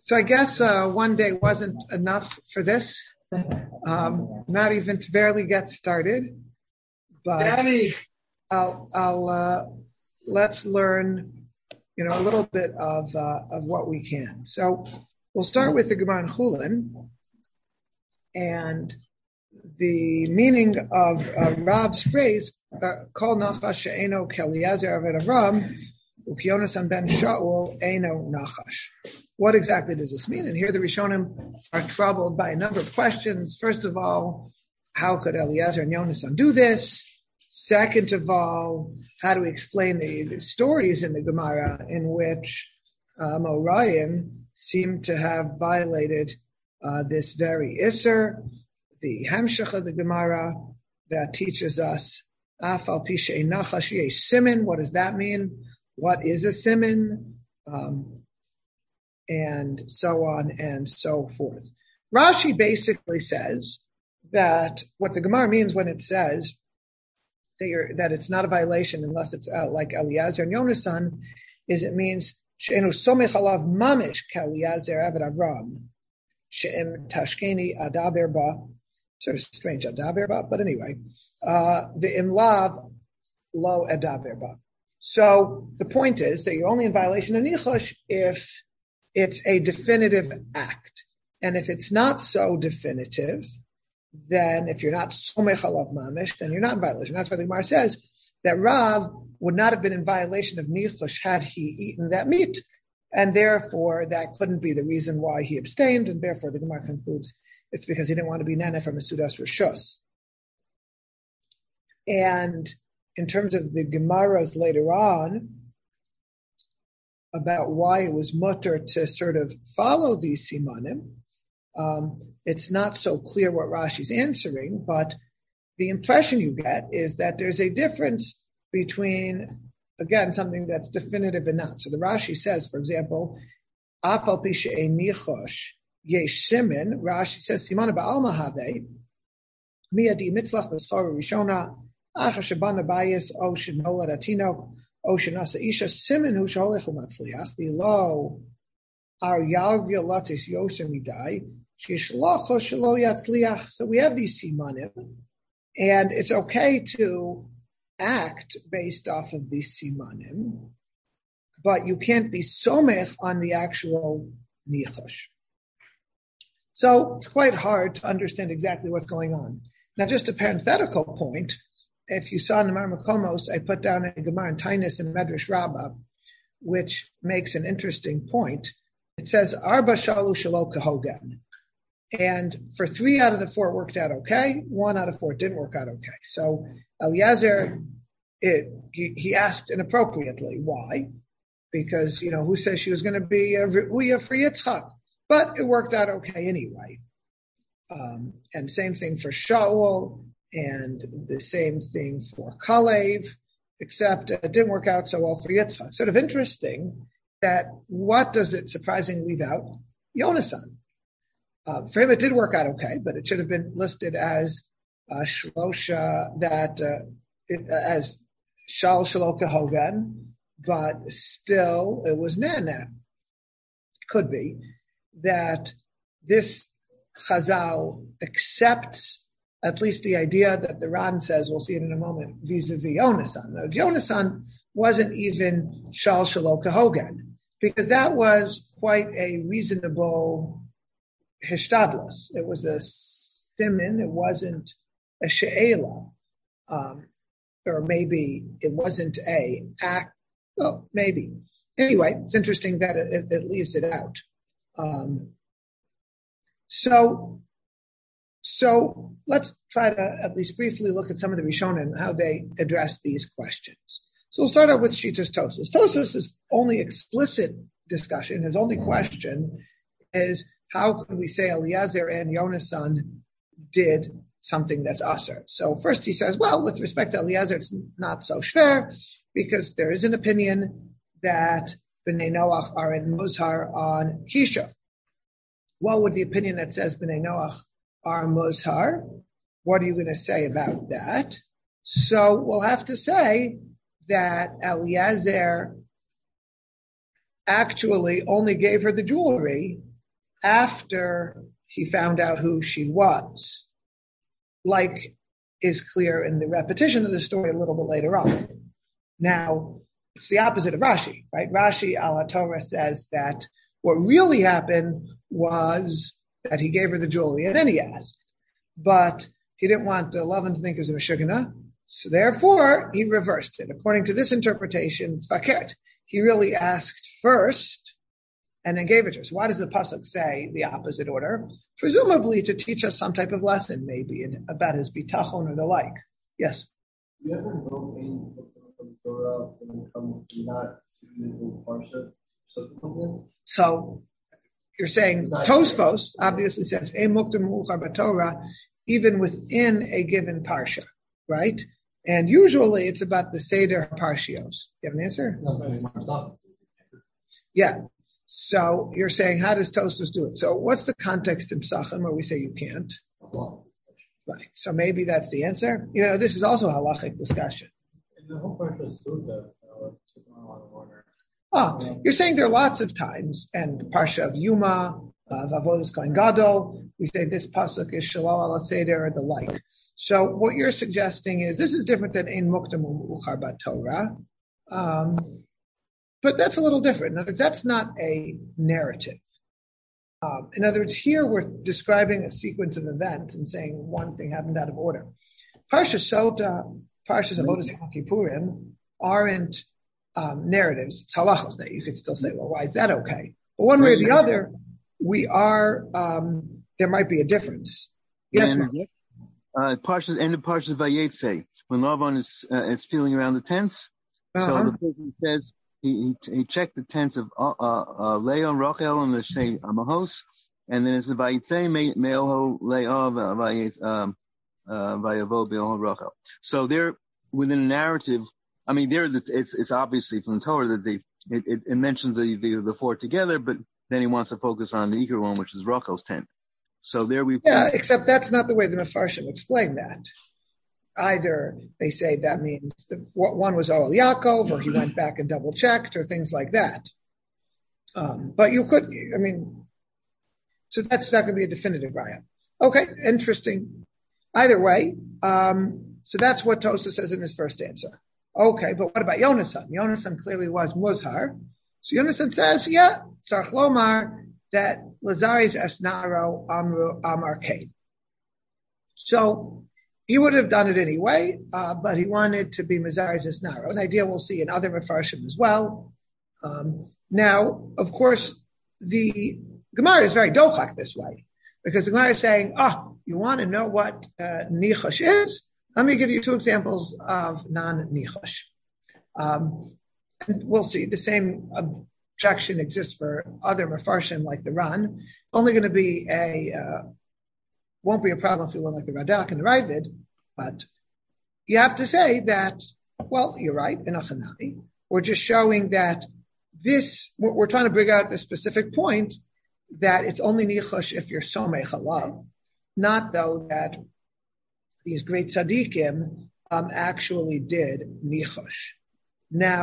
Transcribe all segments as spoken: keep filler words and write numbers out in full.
So I guess uh, one day wasn't enough for this. Um, not even to barely get started. But Daddy. I'll, I'll uh, let's learn, you know, a little bit of uh, of what we can. So we'll start with the Gemara in Chulin, and the meaning of uh, Rav's phrase, "Kol nachash she'eno k'Eliezer Aved Avram, u'kiyonasan ben Shaul eno nachash." What exactly does this mean? And here the Rishonim are troubled by a number of questions. First of all, how could Eliezer and Yonasan do this? Second of all, how do we explain the, the stories in the Gemara in which uh, Morayim seem to have violated uh, this very Isser? The Hamshach of the Gemara that teaches us Afal Pishe Nachash Yesh Simin. What does that mean? What is a simin? Um, and so on and so forth. Rashi basically says that what the Gemara means when it says that, you're, that it's not a violation unless it's uh, like Eliezer and Yonasan, is it means she'enu somech alav mamish k'Eliezer Aved Avram she'em tashkeni adaber ba. Sort of strange adaber ba, but anyway, uh, the imlav lo adaber ba. So the point is that you're only in violation of nichush if it's a definitive act. And if it's not so definitive, then if you're not somech alav mamish, then you're not in violation. That's why the Gemara says that Rav would not have been in violation of nichush had he eaten that meat. And therefore, that couldn't be the reason why he abstained. And therefore, the Gemara concludes it's because he didn't want to be nana from a Sudas Rishus. And in terms of the Gemaras later on, about why it was mutter to sort of follow these simanim, um, it's not so clear what Rashi's answering, but the impression you get is that there's a difference between, again, something that's definitive and not. So the Rashi says, for example, Afal pi she'ein nichosh yesh simin, Rashi says, Simana ba'alma have, miyadi mitzlach b'sfara rishona, acha shabana bayis, o shenolad atinok, o shenasa isha, simin hu sholech u'matzliach, v'lo ar yalgya latis yosem midai, shishlocho shelo yatzliach. So we have these simanim, and it's okay to act based off of these simanim, but you can't be somech on the actual nichosh. So it's quite hard to understand exactly what's going on. Now, just a parenthetical point, if you saw in the Marmakomos, I put down a Gemara in Tainis and Medrash Rabbah, which makes an interesting point. It says, Arba shalu shalo kahogan. And for three out of the four, it worked out okay. One out of four didn't work out okay. So Eliezer, it, he, he asked inappropriately. Why? Because, you know, who says she was going to be a Ruya for Yitzchak? But it worked out okay anyway. Um, and same thing for Shaul, and the same thing for Kalev, except it didn't work out so well for Yitzchak. Sort of interesting that what does it surprisingly leave out? Yonasan. Uh, for him, it did work out okay, but it should have been listed as uh, Shlosha, that uh, it, uh, as Shal Shaloka Hogan, but still it was Nana. Could be that this Chazal accepts at least the idea that the Ran says, we'll see it in a moment, vis-a-vis Yonasan. Now, Yonasan wasn't even Shal Shaloka Hogan, because that was quite a reasonable hishtadlus. It was a simin, it wasn't a she'ela. Um, or maybe it wasn't a act, well, maybe. Anyway, it's interesting that it, it, it leaves it out. Um, so, so let's try to at least briefly look at some of the Rishonim and how they address these questions. So we'll start out with Shitas Tosas. Tosas' only explicit discussion, his only question is, how could we say Eliezer and Yonasan did something that's aser? So first he says, well, with respect to Eliezer, it's not so shver, because there is an opinion that Bnei Noach are in Muzhar on Kishuf. What would the opinion that says Bnei Noach are Muzhar? What are you going to say about that? So we'll have to say that Eliezer actually only gave her the jewelry after he found out who she was, like is clear in the repetition of the story a little bit later on. Now, it's the opposite of Rashi, right? Rashi al Torah says that what really happened was that he gave her the jewelry and then he asked. But he didn't want the Lavan to think it was a Meshugana, so therefore he reversed it. According to this interpretation, it's fakert. He really asked first and then gave it to her. So why does the pasuk say the opposite order? Presumably to teach us some type of lesson, maybe in, about his bitachon or the like. Yes. Do you ever know any book from Torah when it comes to not suitable parsha? So you're saying Tosfos obviously says "Ein muktam mu'achar b'Torah," even within a given parsha, right? And usually it's about the Seder Parshios. You have an answer? No, yeah. So you're saying, how does Tosfos do it? So what's the context in Psachim where we say you can't? Right. So maybe that's the answer. You know, this is also a halachic discussion. In the whole parsha of Suda, order. Oh, you're saying there are lots of times, and Parsha of Yuma, uh, Avodas Kohen Gadol, we say this pasuk is Shalal ala Seder or the like. So what you're suggesting is this is different than Ein Muktam U'Uchar B'Torah, um, but that's a little different. In other words, that's not a narrative. Um, in other words, here we're describing a sequence of events and saying one thing happened out of order. Parsha Sota, Parshas Avodas Yom Kippurim aren't Um, narratives, it's halachos. Now you could still say, well, why is that okay? But one way or the other, we are, um, there might be a difference. Yes, and, uh, Parshas, end of Parshas Vayetze, when Lavan is, uh, is feeling around the tents. Uh-huh. So the person says, he, he, he checked the tents of, uh, uh, Leah and Rachel and the Shei Amahos, and then it's the Vayetze, Me'oho Leah, Vayetze, um, uh, Vayavo, Be'oho Rachel. So they're within a narrative. I mean, there it's it's obviously from the Torah that they it, it, it mentions the, the the four together, but then he wants to focus on the Iker one, which is Rachel's tent. So there we yeah, except that's not the way the Mefarshim explain that. Either they say that means the one was Oel Yaakov, or he went back and double checked, or things like that. Um, but you could, I mean, so that's not going to be a definitive raya. Okay, interesting. Either way, um, so that's what Tosa says in his first answer. Okay, but what about Yonasan? Yonasan clearly was Muzhar. So Yonasan says, yeah, Tzarch Lomar, that Lazaris Esnaro Amru Amar Kain. So he would have done it anyway, uh, but he wanted to be Mazaris Esnaro. An idea we'll see in other Mefarshim as well. Um, now, of course, the Gemara is very dochak this way, because the Gemara is saying, ah, oh, you want to know what uh, Nichash is? Let me give you two examples of non-nichosh. Um, and we'll see. The same objection exists for other mefarshim like the Ran. Only going to be a, uh, won't be a problem if you look like the Radak and the Ravid, but you have to say that, well, you're right, in Achanami. We're just showing that this, we're trying to bring out the specific point that it's only nichosh if you're somech halav, not though that these great tzaddikim um, actually did nichosh. Now,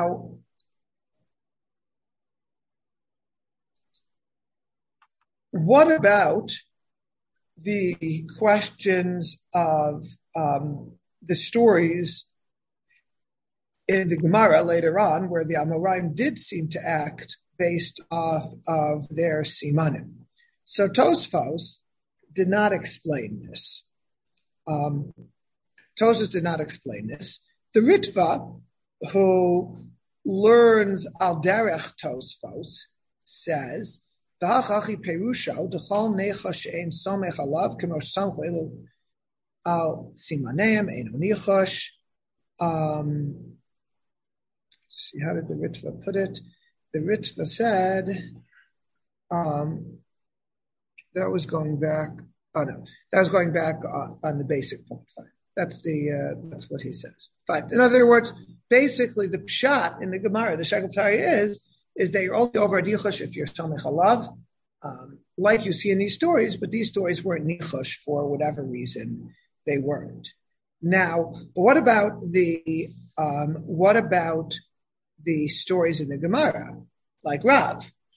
what about the questions of um, the stories in the Gemara later on, where the Amoraim did seem to act based off of their simanim? So Tosfos did not explain this. Um, Tosfos did not explain this. The Ritva, who learns al derech Tosfos, says, "V'hachachi perusho d'chol nechash ein somech alav k'mo samchu elu al simaneim ein nichash." Um, see, how did the Ritva put it? The Ritva said um, that was going back. Oh no, that was going back on, on the basic point. Fine, that's the uh, that's what he says. Fine. In other words, basically the pshat in the Gemara, the Shagul Tari is is that you're only over a nichosh if you're somech halav, um, like you see in these stories. But these stories weren't nichosh for whatever reason they weren't. Now, but what about the um, what about the stories in the Gemara, like Rav?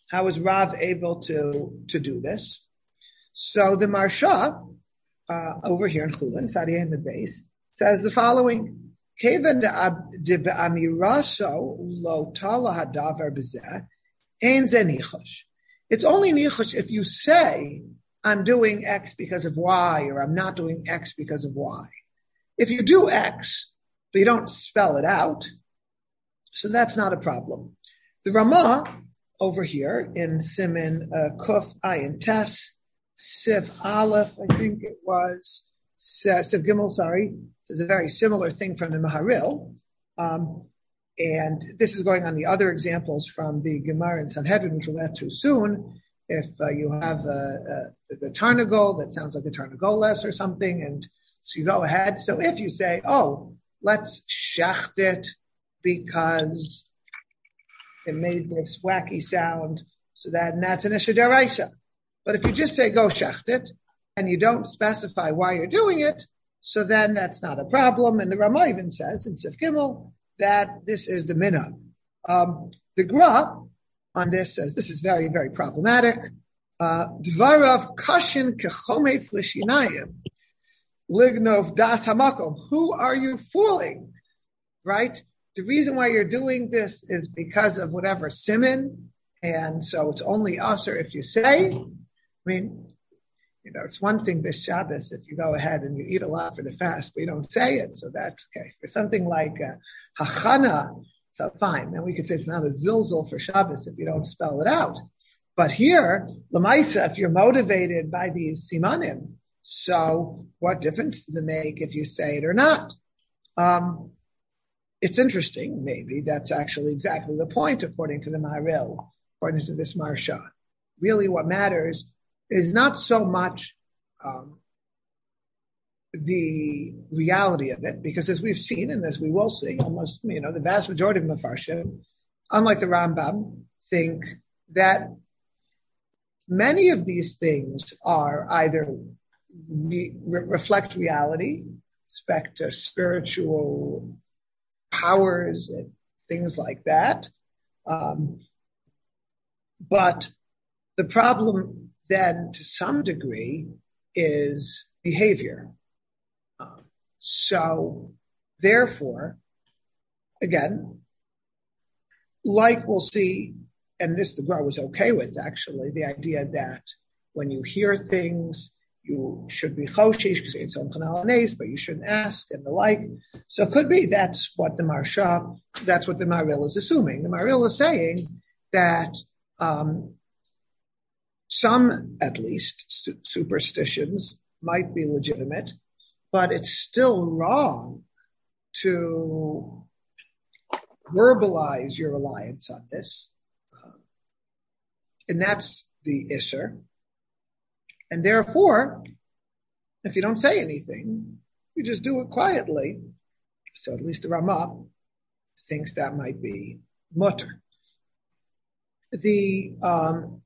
How is Rav able to, to do this? So the Marsha, uh, over here in Chulin, Tzadiyah in the base, says the following. Kevan de be'amiraso lo tala hadavar b'zeh, ein ze nichosh. It's only nichosh if you say, I'm doing X because of Y, or I'm not doing X because of Y. If you do X, but you don't spell it out, so that's not a problem. The Ramah over here in Siman uh, Kuf Ayin Tes, Siv Aleph, I think it was, Siv Gimel, sorry, this is a very similar thing from the Maharil. Um, and this is going on the other examples from the Gemara in Sanhedrin, which we'll get to soon. If uh, you have uh, uh, the, the Tarnagol, that sounds like a Tarnagoles or something, and so you go ahead. So if you say, oh, let's shecht it because it made this wacky sound, so that and that's an Isha Daraisa. But if you just say go shecht it, and you don't specify why you're doing it, so then that's not a problem. And the Ramah even says in Sif Gimel that this is the minhag. Um, the Gra on this says this is very, very problematic. Dvarav kashin kechometz l'shinayim lignov das hamakom. Who are you fooling? Right? The reason why you're doing this is because of whatever siman, and so it's only usher if you say. I mean, you know, it's one thing this Shabbos if you go ahead and you eat a lot for the fast, but you don't say it, so that's okay. For something like uh, hachana, so fine. Then we could say it's not a zilzal for Shabbos if you don't spell it out. But here, Lamaisa, if you're motivated by these simanim, so what difference does it make if you say it or not? Um, it's interesting, maybe that's actually exactly the point, according to the Maharil, according to this Marsha. Really what matters is not so much um, the reality of it, because as we've seen, and as we will see, almost, you know, the vast majority of Mefarshim, unlike the Rambam, think that many of these things are either re- reflect reality, respect to spiritual powers and things like that. Um, but the problem then, to some degree, is behavior. Um, so, therefore, again, like we'll see, and this the Gra was okay with, actually, the idea that when you hear things, you should be choshish, because it's on chanal but you shouldn't ask, and the like. So it could be that's what the Marsha, that's what the Maharil is assuming. The Maharil is saying that um, some, at least, su- superstitions might be legitimate, but it's still wrong to verbalize your reliance on this. Uh, and that's the Isser. And therefore, if you don't say anything, you just do it quietly. So at least the Ramah thinks that might be mutter. The um,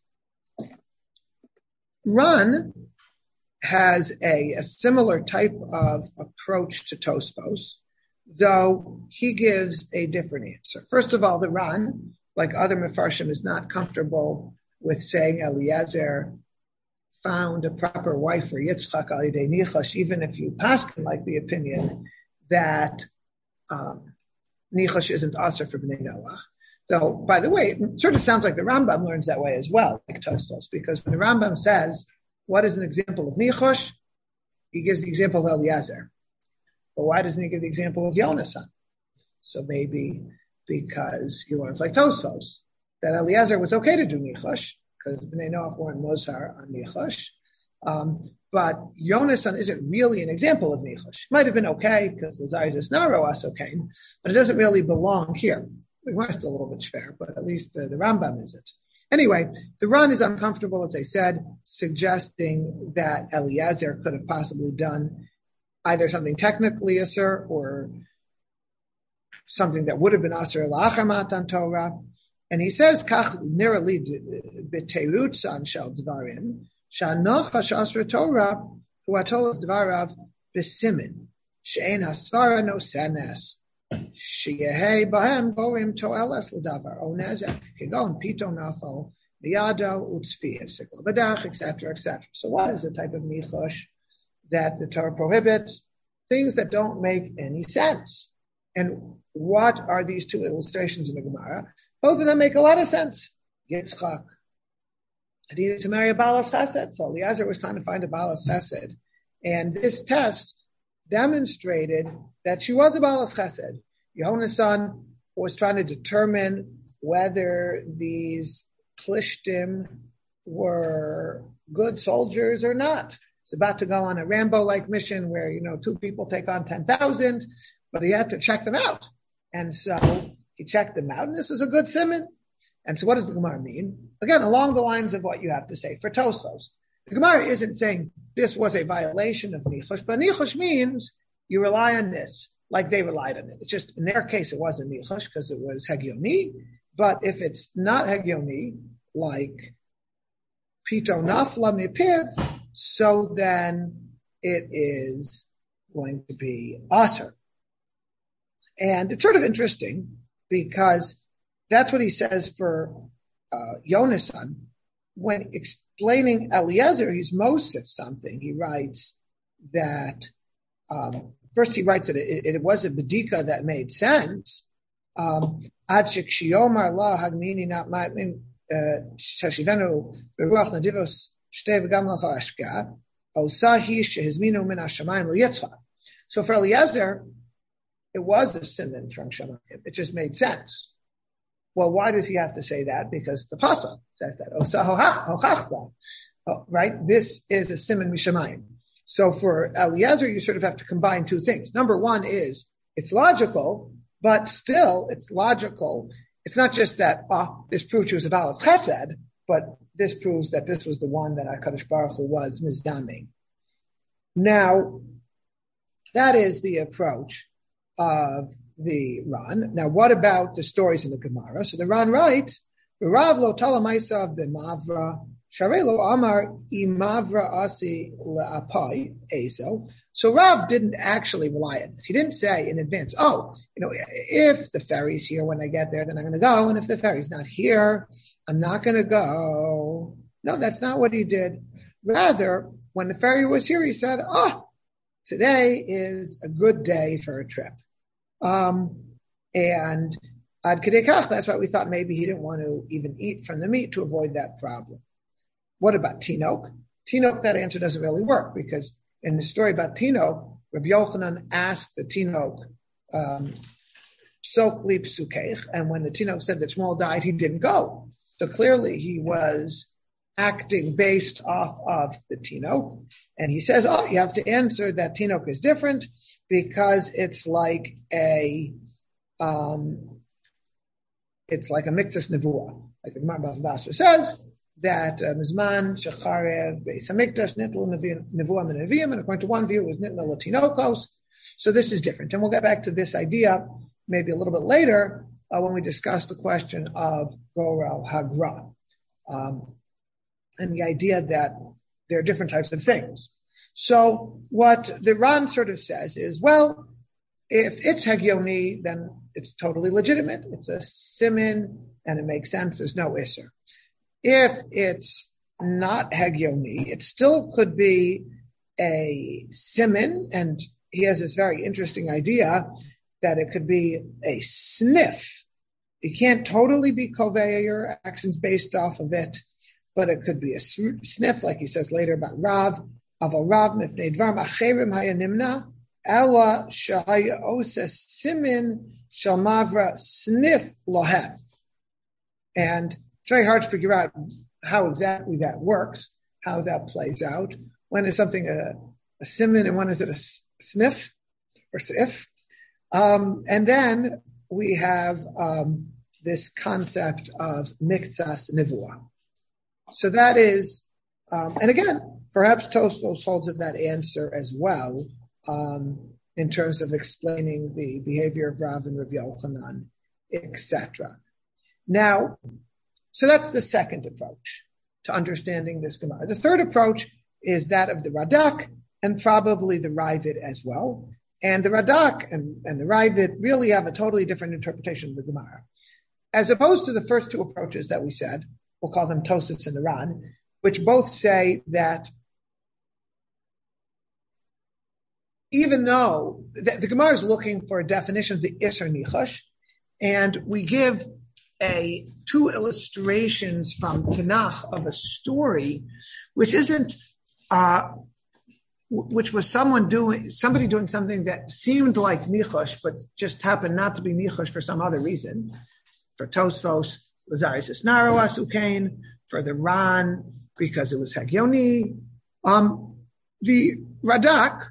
Ran has a, a similar type of approach to Tosfos, though he gives a different answer. First of all, the Ran, like other Mefarshim, is not comfortable with saying Eliezer found a proper wife for Yitzchak al yidei nichash, even if you paskin like the opinion that um, nichash isn't aser for bnei Noach. Though, by the way, it sort of sounds like the Rambam learns that way as well, like Tosfos, because when the Rambam says, what is an example of nichash? He gives the example of Eliezer. But why doesn't he give the example of Yonasan? So maybe because he learns like Tosfos, that Eliezer was okay to do nichash, because Bnei Noach weren't Mozhar on nichash. Um, but Yonasan isn't really an example of nichash. Might have been okay, because the Zayis Naro okay, but it doesn't really belong here. The Gemara is still a little bit fair, but at least the, the Rambam isn't. Anyway, the Ran is uncomfortable, as I said, suggesting that Eliezer could have possibly done either something technically Asur or something that would have been Asur La'achar Matan Torah. And he says, Kach nirali b'teirutsan shel dvarim, sha'nochash Asur Torah, hu atolav dvarav b'simin, she'en hasvara no senes, Sheyehei bahem gorim toeles l'davar o nezek kegon pito nafal biyado utzfiya sikla badach, et cetera, et cetera. So, what is the type of nichush that the Torah prohibits? Things that don't make any sense. And what are these two illustrations in the Gemara? Both of them make a lot of sense. Yitzchak needed to marry a Balas Chesed. So Eliezer was trying to find a Balas Chesed. And this test demonstrated that she was a Balas Chesed. Yonasan was trying to determine whether these Plishtim were good soldiers or not. He's about to go on a Rambo-like mission where, you know, two people take on ten thousand, but he had to check them out. And so he checked them out, and this was a good simon. And so what does the Gemara mean? Again, along the lines of what you have to say for Tosfos. The Gemara isn't saying this was a violation of Nichush, but Nichush means you rely on this, like they relied on it. It's just, in their case, it wasn't Nichush because it was Hegioni. But if it's not Hegioni, like Pito Nafla Mipiv, so then it is going to be Aser. And it's sort of interesting because that's what he says for uh, Yonasan. When explaining Eliezer, he's Mosif something. He writes that, um, first he writes that it, it was a Bedika that made sense. Ad shekshiomar la hagmini not ma'min shashivenu beruach nadivos shtei v'gam lacha ashka osahi shehizminu min hashamayim liyitzchak. So for Eliezer, it was a simon from Shamayim. It just made sense. Well, why does he have to say that? Because the pasuk says that. Oh, right? This is a simon mishamayim. So for Eliezer, you sort of have to combine two things. Number one is it's logical, but still it's logical. It's not just that, oh, this proves she was a Balas Chesed, but this proves that this was the one that HaKadosh Baruch Hu was mizdaming. Now, that is the approach of the Ran. Now, what about the stories in the Gemara? So the Ran writes, "Rav lo talamaisav b'mavra sharelo amar imavra asi le'apai ezel." So Rav didn't actually rely on this. He didn't say in advance, "Oh, you know, if the ferry's here when I get there, then I'm going to go, and if the ferry's not here, I'm not going to go." No, that's not what he did. Rather, when the ferry was here, he said, "Oh, today is a good day for a trip." Um, and ad kedei kach, that's why we thought maybe he didn't want to even eat from the meat to avoid that problem. What about Tinok? Tinok, that answer doesn't really work because in the story about Tinok, Rabbi Yochanan asked the Tinok, um, Sok li psukeich, and when the Tinok said that Shmuel died, he didn't go. So clearly he was acting based off of the Tinok. And he says, oh, you have to answer that Tinok is different because it's like a, um, it's like a Miktas Nevuah. Like the Gemara Basra says that Mizman, Shecharev, Beis HaMikdash, Nitl, Nevuah, and Neviim, and according to one view, it was Nitl Latinokos. So this is different. And we'll get back to this idea maybe a little bit later uh, when we discuss the question of Gorel Hagra. Um, and the idea that there are different types of things. So what the Ran sort of says is, well, if it's Hegioni, then it's totally legitimate. It's a simin, and it makes sense. There's no Isser. If it's not Hegioni, it still could be a simin, and he has this very interesting idea that it could be a sniff. You can't totally be Kovea your actions based off of it, but it could be a sniff, like he says later about Rav, of a Rav mipnei dvarim acherim hayanimna, ela shahaya oses simin shal mavra sniff lohem. And it's very hard to figure out how exactly that works, how that plays out. When is something a, a simin and when is it a sniff or sif? Um, and then we have um, this concept of miktsas nevuah. So that is, um, and again, perhaps Tosfos holds of that answer as well, um, in terms of explaining the behavior of Rav and Rav Yochanan, et cetera. Now, so that's the second approach to understanding this Gemara. The third approach is that of the Radak and probably the Ravid as well. And the Radak and, and the Ravid really have a totally different interpretation of the Gemara. As opposed to the first two approaches that we said, we'll call them Tosafos and the Ran, which both say that even though the, the Gemara is looking for a definition of the Isser Nichosh, and we give a two illustrations from Tanakh of a story, which isn't, uh, which was someone doing, somebody doing something that seemed like Nichosh, but just happened not to be Nichosh for some other reason. For Tosfos, Lazaris Isnaro Asukain, for the Ran, because it was Hagioni. Um, the Radak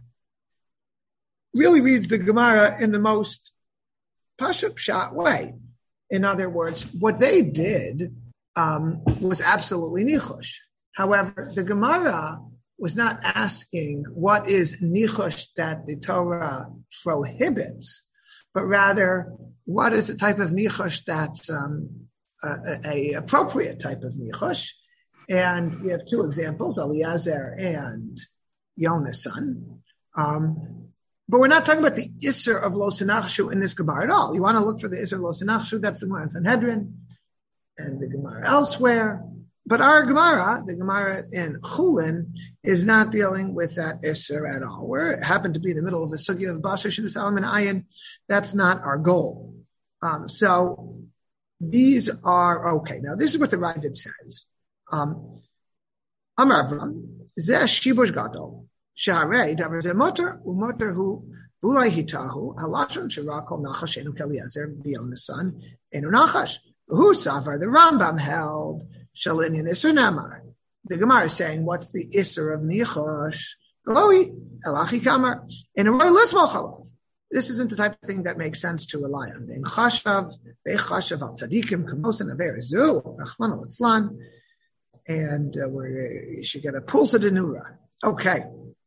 really reads the Gemara in the most Pashut Pshat way. In other words, what they did um, was absolutely Nichosh. However, the Gemara was not asking what is Nichosh that the Torah prohibits, but rather what is the type of Nichosh that's um, a, a appropriate type of Nichosh. And we have two examples, Eliezer and Yonasan. Um, but we're not talking about the Isser of Lo Sinachshu in this Gemara at all. You want to look for the Isser of Lo Sinachshu, that's the Gemara in Sanhedrin and the Gemara elsewhere. But our Gemara, the Gemara in Chulin, is not dealing with that Isser at all. Where it happened to be in the middle of the Sugya of Basar Shinasalim and Ayin, that's not our goal. Um, so these are okay. Now, this is what the Ravid says. Um, Amar Avram, Zeh Shibush Gadol, Shaharei, Davar Zeh Motor, Umotor Hu, Vulai Hitahu, Halashon Shirakol Nachash Enu Keliezer, Bionasan, Enu Nachash. Who Savar, the Rambam held, Shalinian Isser Namar. The Gemara is saying, what's the Isser of Nichosh? Galoi, Elachi Kamar, and a Roy Lismo Chalav. This isn't the type of thing that makes sense to rely on. In Chashav, Bechashav al Tzadikim, Kamosan Averizu, Achman al Itzlan, and uh, we you should get a Pulsa de Nura. Okay.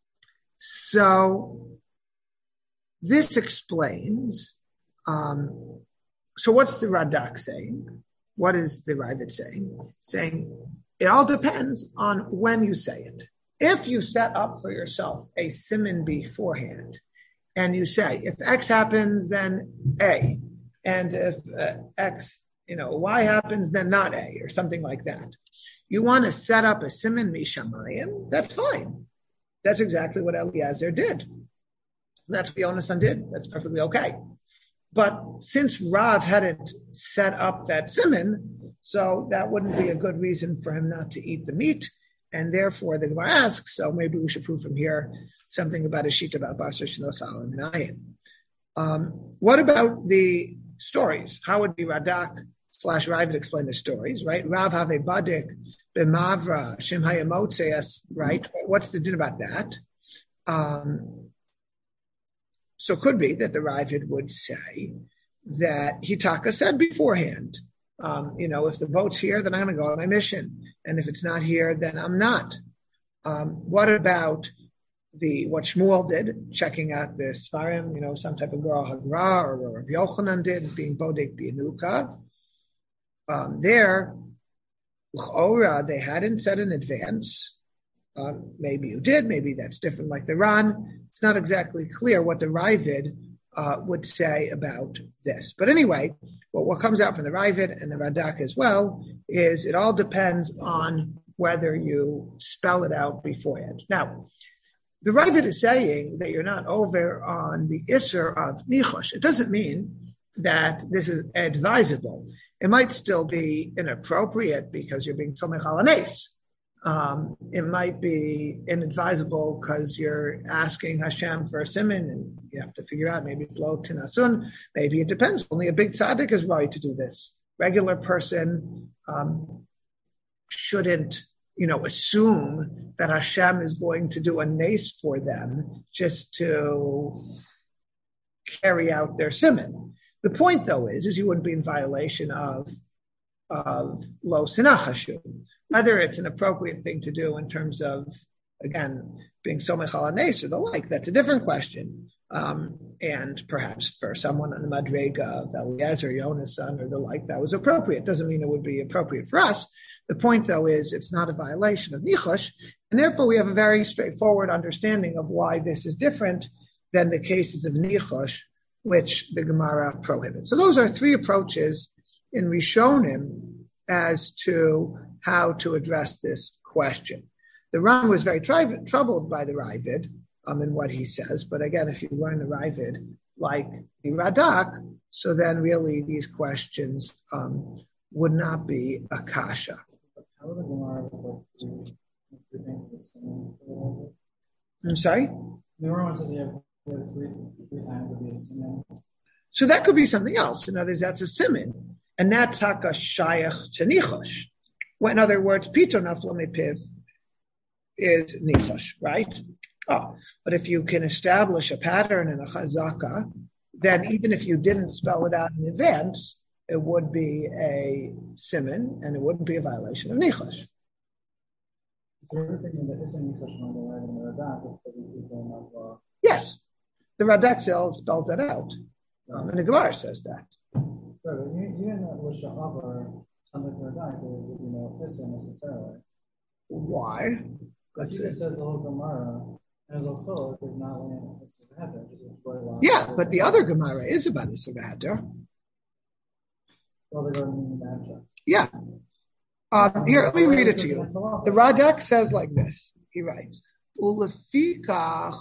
So this explains, um, so what's the Radak saying? What is the Ravid saying? Saying it all depends on when you say it. If you set up for yourself a siman beforehand, and you say, if X happens, then A, and if uh, X, you know, Y happens, then not A, or something like that. You want to set up a siman mishamayim, that's fine. That's exactly what Eliezer did. That's what Yonasan did. That's perfectly okay. But since Rav hadn't set up that siman, so that wouldn't be a good reason for him not to eat the meat. And therefore, the Gemara asks, so maybe we should prove from here something about a sheet about Basar Shinasalim and Ayin. Um, what about the stories? How would the Radak slash Ravid explain the stories, right? Rav have a badik b'mavra shem hayamotzeas, right? What's the din about that? Um, so it could be that the Ravid would say that Hitaka said beforehand, um, you know, if the boat's here, then I'm going to go on my mission. And if it's not here, then I'm not. Um, what about the what Shmuel did, checking out the Sfarim, you know, some type of Gra Hagra, or what Rabbi Yochanan did, being Bodek Bianuka? Um, there, L'chora, they hadn't said in advance. Um, maybe you did, maybe that's different like the Ran. It's not exactly clear what the Ravid uh, would say about this. But anyway, well, what comes out from the Ravid and the Radak as well is it all depends on whether you spell it out beforehand. Now, the Ravid is saying that you're not over on the Isser of Nichosh. It doesn't mean that this is advisable. It might still be inappropriate because you're being Tomech al Hanes. Um, it might be inadvisable because you're asking Hashem for a siman and you have to figure out maybe it's lo tinasun. Maybe it depends. Only a big tzaddik is right to do this. Regular person um, shouldn't, you know, assume that Hashem is going to do a nace for them just to carry out their siman. The point, though, is, is you wouldn't be in violation of of lo sinachashu. Whether it's an appropriate thing to do in terms of, again, being somech al hanes or the like, that's a different question. Um, and perhaps for someone on the madrega of Eliezer, Yonasan, or the like, that was appropriate. Doesn't mean it would be appropriate for us. The point, though, is it's not a violation of nichosh, and therefore we have a very straightforward understanding of why this is different than the cases of nichosh, which the Gemara prohibits. So those are three approaches in Rishonim as to how to address this question. The Ram was very tri- troubled by the Ravid um, in what he says, but again, if you learn the Ravid like the Radak, so then really these questions um, would not be a kasha. I'm sorry? So that could be something else. In other words, that's a siman, and that's haka shayach to nichosh. Well, in other words, pito nafla mepiv is nichosh, right? Oh, but if you can establish a pattern in a chazaka, then even if you didn't spell it out in advance, it would be a siman, and it wouldn't be a violation of nichosh. Yes, the Radak spells that out, um, and the Gemara says that. Why? Let's see. Yeah, but the other Gemara is about Isser V'Heter. Yeah. Um, here, let me read it to you. The Radak says like this. He writes, Ulefikach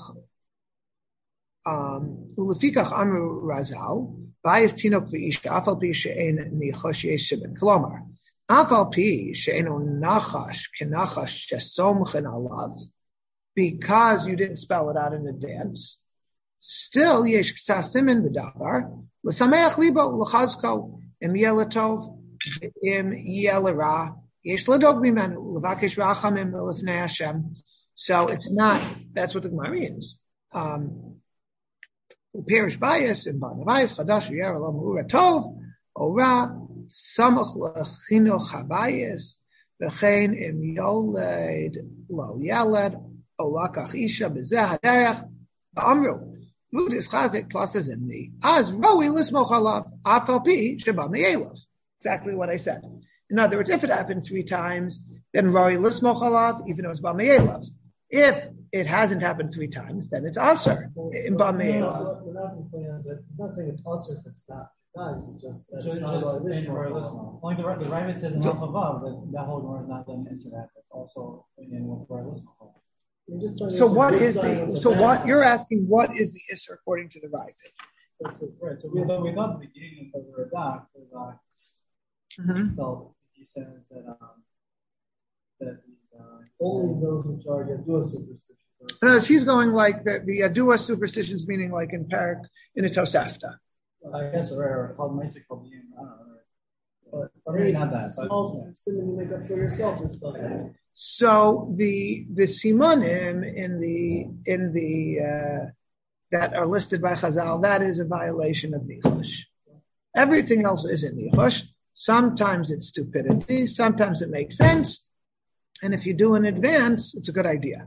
um, Ulefikach Amru Razal, Bayis Tinok V'Ishka, Afal Pi She'en Nichosh Yeshibin. Kolomar, Afal Pi She'enu Nachash Kenachash Shesomchen Alav, because you didn't spell it out in advance, still Yesh Ksasimin B'Davar, L'Sameach Libo, L'Chazko, Im Yelatov, Im Yelara, Yesh L'Dog B'Menu, L'Vakesh Rachamim L'Lifnei Hashem. So it's not, that's what the Gemara means. Um, Perish bias in Banavayas, Chadash, Yer, Elam, Ura Tov, Ora, Samach Lechinuch Habayis, V'chein Im Yoled, Lo Yeled, Olakach Isha, B'zeh HaDerech, Amru, Ludis Chazik, Klasas in me, Az Roi Lismoch Alav, Afal Pi, Sheba Me'elav. Exactly what I said. In other words, if it happened three times, then Roi Lismoch Alav, even though it's Ba Me'elav. If it hasn't happened three times, then it's Aser in Ba Me'elav. It's not saying it's Aser if it's not times, it's just that it's not Roi Lismoch. Only the the Ravid says in Alpha Vav that that whole Gemara is not done in that. It's also in Roi Lismoch. So what is the? So what you're asking? What is the Isser according to the Ravid? So, right. So we thought we thought the beginning of the Radak, the Radak mm-hmm. felt he says that um, that uh, only those which are Yadua superstitions. No, she's going like the the Yadua superstitions, meaning like in Parak in the Tosafta. I guess or called Meisik called I don't know. But maybe not that. Small sin you make up for yourself is stuff. So the the simanim in the in the uh, that are listed by Chazal, that is a violation of nichosh. Everything else isn't nichosh. Sometimes it's stupidity. Sometimes it makes sense. And if you do in advance, it's a good idea.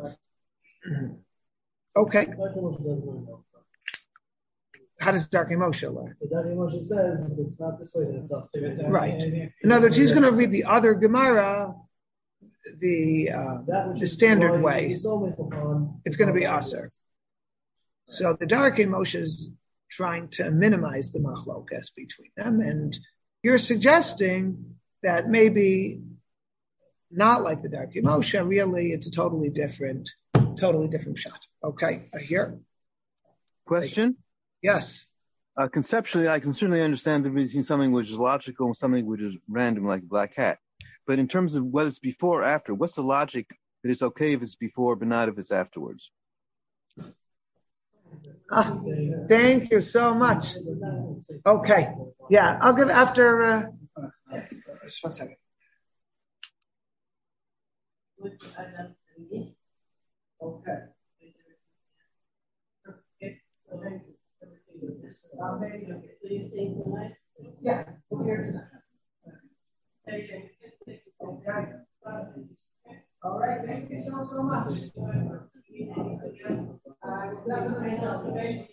Okay. How does Darkei Moshe learn? The Darkei Moshe says if it's not this way, then it's us. Right. In other words, he's going to read the other Gemara, the uh, the standard way. It's going to be Aser. So the Darkei Moshe is trying to minimize the machlokas between them, and you're suggesting that maybe not like the Darkei Moshe, really it's a totally different, totally different shot. Okay, I hear. Question? Yes. Uh, conceptually, I can certainly understand the difference between something which is logical and something which is random, like a black hat. But in terms of whether it's before or after, what's the logic that it's okay if it's before, but not if it's afterwards? Ah, thank you so much. Okay. Yeah, I'll give after. Uh, just one second. Okay. Yeah, we're here tonight. Okay. All right, thank you so, so much. Uh, definitely help. Okay.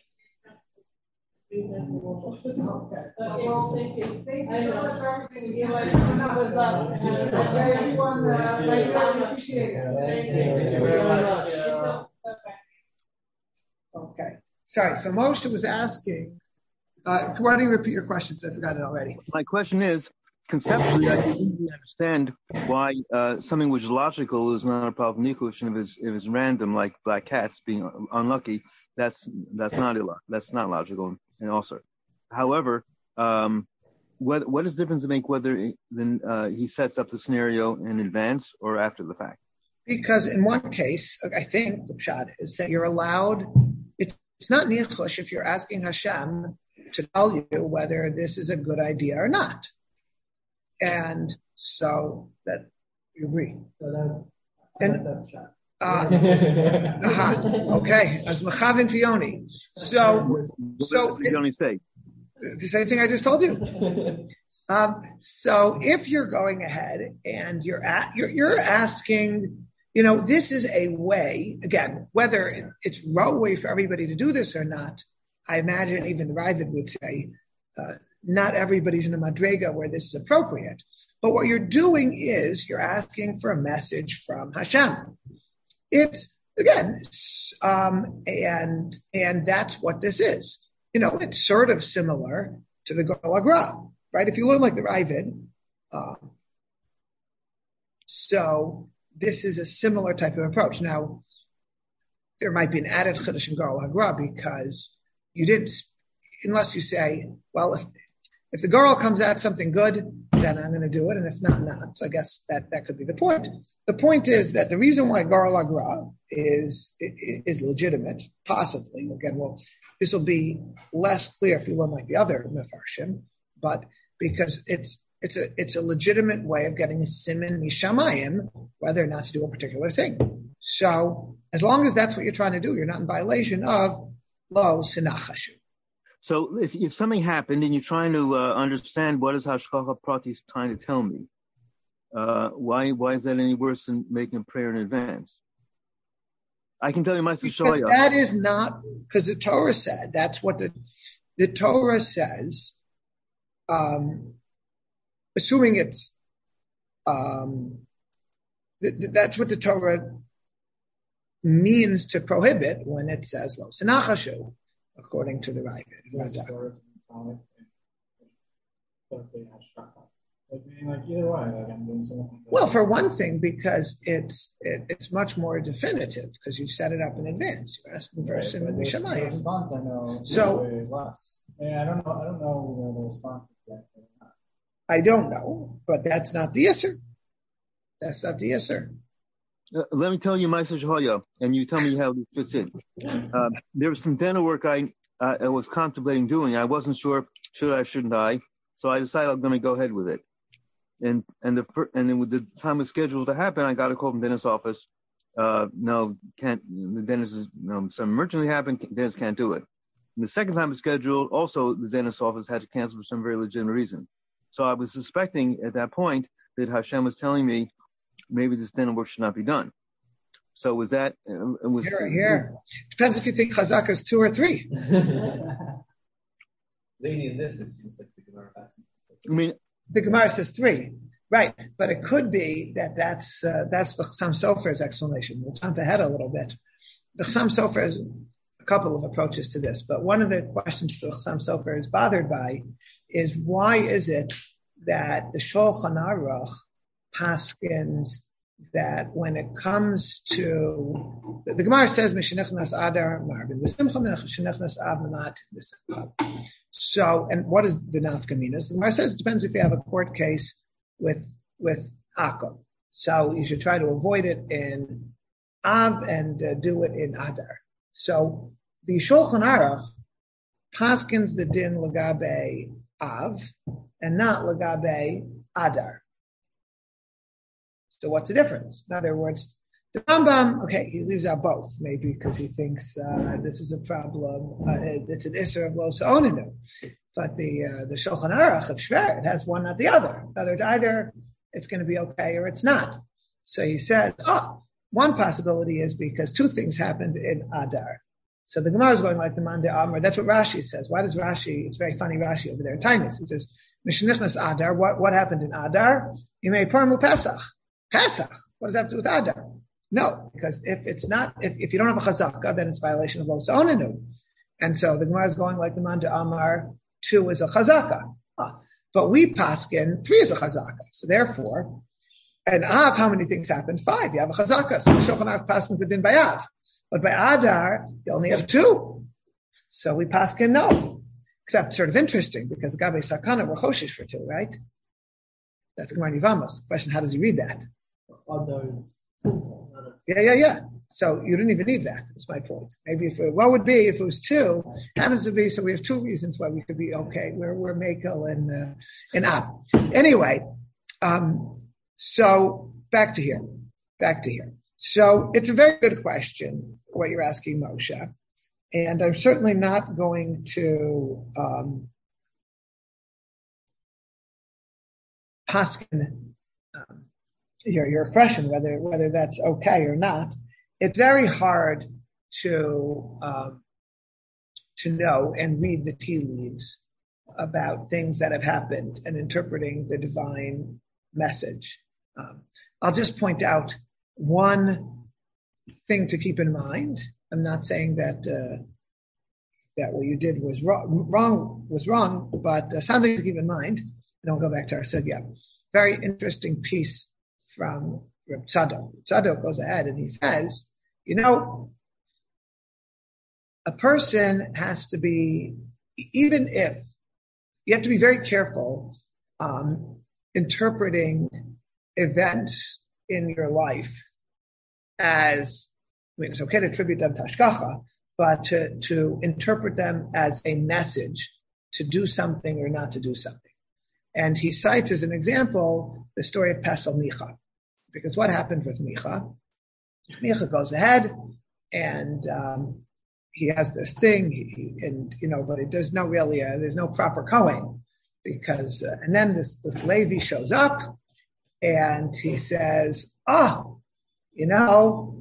Well, thank you. Thank you so much for everything. You okay, everyone, uh, I really appreciate it. Thank you very much. Okay. sorry, so Moshe was asking, uh, why don't you repeat your questions? I forgot it already. My question is, conceptually, I can easily understand why uh, something which is logical is not a problem. Nikush, and if it's, if it's random, like black cats being unlucky, that's that's not that's not logical, and also, however, um, what what is the difference to make whether then uh, he sets up the scenario in advance or after the fact? Because in one case, I think the pshat is that you're allowed. It's not nichush if you're asking Hashem to tell you whether this is a good idea or not. And so that you agree. So that's, and, that's that uh, uh-huh. Okay, as Machavin Tioni. So, what so does Tioni say? The same thing I just told you. Um, so if you're going ahead and you're at, you're, you're asking, you know, this is a way, again, whether it's raw way for everybody to do this or not, I imagine even Ravid would say, uh, not everybody's in a madrega where this is appropriate. But what you're doing is you're asking for a message from Hashem. It's, again, um, and and that's what this is. You know, it's sort of similar to the Gol Agra, right? If you learn like the Ravid, uh, so this is a similar type of approach. Now, there might be an added chiddush in Gol Agra because you didn't, unless you say, well, if if the girl comes out something good, then I'm going to do it, and if not, not. So I guess that, that could be the point. The point is that the reason why Gol Agra is is legitimate, possibly, again, well, this will be less clear if you learn like the other mefarshim, but because it's it's a it's a legitimate way of getting a siman mishamayim, whether or not to do a particular thing. So as long as that's what you're trying to do, you're not in violation of lo sinachashu. So if if something happened and you're trying to uh, understand what is Hashgacha Pratis trying to tell me, uh, why why is that any worse than making a prayer in advance? I can tell you my because that is not because the Torah said that's what the the Torah says. Um, assuming it's um, th- th- that's what the Torah means to prohibit when it says lo sinachashu. According to the Ravid. Well, for one thing, because it's it, it's much more definitive because you set it up in advance. You're asking for a siman mishamayim. Response, I know. So yeah, I don't know. I don't know the response exactly. I don't know, but that's not the yisur. That's not the yisur. Uh, let me tell you my Hoya, and you tell me how it fits in. Uh, there was some dental work I, uh, I was contemplating doing. I wasn't sure should I, shouldn't I. So I decided I'm going to go ahead with it. And and the and then with the time was scheduled to happen, I got a call from the dentist's office. Uh, no, can't. The dentist is you know, some emergency happened. The dentist can't do it. And the second time was scheduled. Also, the dentist's office had to cancel for some very legitimate reason. So I was suspecting at that point that Hashem was telling me, maybe this dental work should not be done. So was that? Uh, was here, here. Depends if you think chazaka is two or three. Lady in this, it seems like the Gemara passes. I mean, the Gemara says three, right? But it could be that that's uh, that's the Chassam Sofer's explanation. We'll jump ahead a little bit. The Chassam Sofer has a couple of approaches to this, but one of the questions the Chassam Sofer is bothered by is why is it that the Shulchan Aruch paskins that when it comes to the, the Gemara says Mishenichnas Adar Marbin V'Simcha Mishenichnas Av Mamat V'Simcha. So, and what is the nafkaminas? The Gemara says it depends if you have a court case with with Akum. So you should try to avoid it in Av and uh, do it in Adar. So the Shulchan Aruch paskins the din lagabe Av and not lagabe Adar. So what's the difference? In other words, the Rambam, okay, he leaves out both, maybe because he thinks uh, this is a problem. Uh, it's an issur of lo sa'oninu. But the uh, the Shulchan Aruch of Shver, it has one, not the other. In other words, either it's going to be okay or it's not. So he says, oh, one possibility is because two things happened in Adar. So the Gemara is going like the Mande Amr. That's what Rashi says. Why does Rashi, it's very funny Rashi over there in Tainus. He says, Mishenichnas Adar, what, what happened in Adar? You may Parmu Pesach. Pesach. What does that have to do with Adar? No, because if it's not, if, if you don't have a chazaka, then it's violation of lo sa'oninu. And so the Gemara is going like the Manda Amar, two is a chazaka. Huh. But we paskin, three is a chazaka. So therefore, and Av, how many things happened? Five. You have a chazaka. So the Shulchan Aruch paskins it in by Av. But by Adar, you only have two. So we paskin no. Except sort of interesting, because Gabe Sakana were choshish for two, right? That's the Gemara Yevamos. The question, how does he read that? Adar is simple. Yeah, yeah, yeah. So you didn't even need that. That's my point. Maybe if it, what would be if it was two? Happens to be, so we have two reasons why we could be okay. We're we're Mekel and uh, and Av. Anyway, um, so back to here, back to here. So it's a very good question what you're asking, Moshe, and I'm certainly not going to um, paskin um, your your question whether whether that's okay or not. It's very hard to um, to know and read the tea leaves about things that have happened and interpreting the divine message. Um, I'll just point out one thing to keep in mind. I'm not saying that uh, that what you did was wrong, wrong was wrong, but uh, something to keep in mind. And I'll go back to our sugya. Very interesting piece from Reb Tzadok. Tzadok goes ahead and he says, you know, a person has to be, even if, you have to be very careful um, interpreting events in your life as, I mean, it's okay to attribute them to Hashgacha, but to, to interpret them as a message to do something or not to do something. And he cites as an example the story of Pesel Micha. Because what happened with Micha? Micha goes ahead and um, he has this thing, he, and you know, but it does no really, uh, there's no proper Kohen. Because, uh, and then this, this Levi shows up and he says, oh, you know,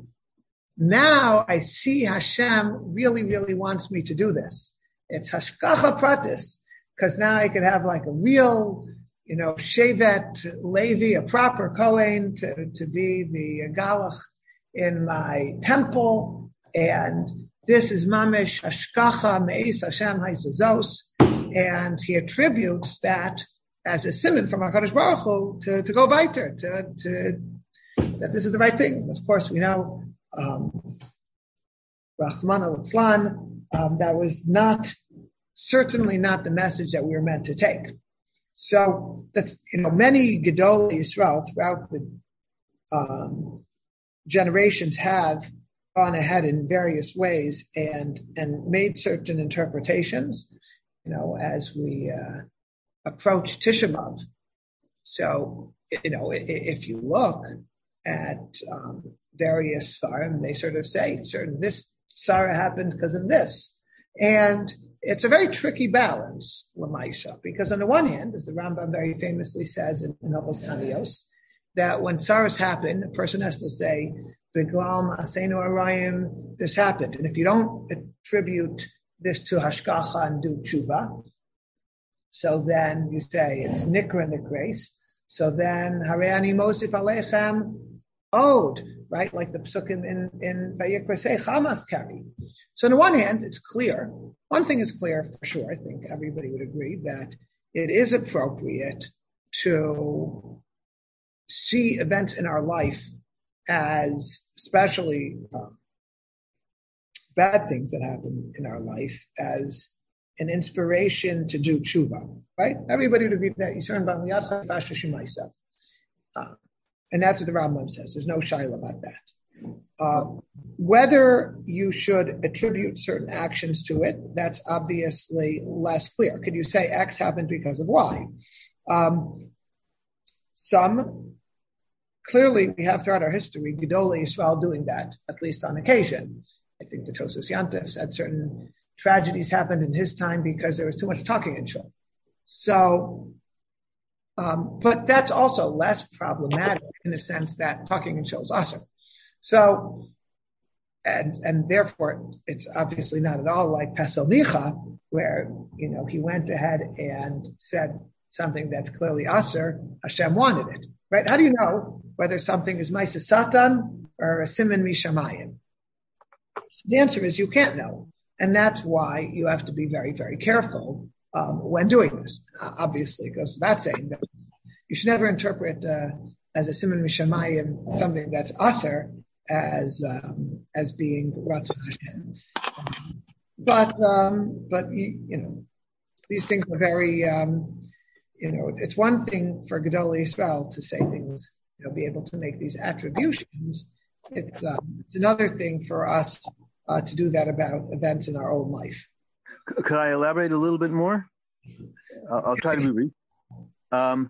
now I see Hashem really, really wants me to do this. It's Hashgacha Pratis, because now I could have like a real, you know, Shevet Levi, a proper Kohen to, to be the Galach in my temple. And this is Mamish Hashgacha Me'is Hashem Haisazos. And he attributes that as a simon from HaKadosh Baruch Hu to, to go weiter, to, to, that this is the right thing. And of course, we know, um, Rahman al-Islan, um, that was not, certainly not the message that we were meant to take. So that's, you know, many Gedolei Yisrael throughout the um, generations have gone ahead in various ways and, and made certain interpretations, you know, as we uh, approach Tisha B'Av. So, you know, if you look at um, various Sarim, they sort of say, certain this Sarah happened because of this. And it's a very tricky balance, Lamaisa, because on the one hand, as the Rambam very famously says in Hilchos Tanios, that when Saras happen, a person has to say, B'glal Ma'aseinu Arayim, this happened. And if you don't attribute this to Hashgacha and do tshuva, so then you say it's Nikra Nikres, so then Hareani Mosif Alechem Od, right? Like the Psukim in, in Vayikra say, Hamas carry. So on the one hand, it's clear. One thing is clear for sure, I think everybody would agree, that it is appropriate to see events in our life as, especially um, bad things that happen in our life, as an inspiration to do tshuva, right? Everybody would agree that Yisrael B'Al Yadcha Fasha Shemaisa. And that's what the Rambam says. There's no shaila about that. Uh, whether you should attribute certain actions to it, that's obviously less clear. Could you say X happened because of Y? Um, some, clearly we have throughout our history, Gedolei Yisrael doing that, at least on occasion. I think the Tosos Yantif said certain tragedies happened in his time because there was too much talking in Shul. So, um, but that's also less problematic in the sense that talking in Shul is awesome. So, and and therefore, it's obviously not at all like Pesel Micha, where, you know, he went ahead and said something that's clearly aser. Hashem wanted it, right? How do you know whether something is Maisa Satan or a Siman Mishamayim? The answer is you can't know, And that's why you have to be very, very careful um, when doing this. Uh, obviously, it goes without saying that you should never interpret uh, as a siman mishamayim something that's aser as um, as being ratzon Hashem. Um, but um, but you, you know these things are very um, you know it's one thing for Gedolei Yisrael to say things, you know, be able to make these attributions. It's, um, it's another thing for us uh, to do that about events in our own life. Could I elaborate a little bit more? I'll, I'll try to be brief. Um,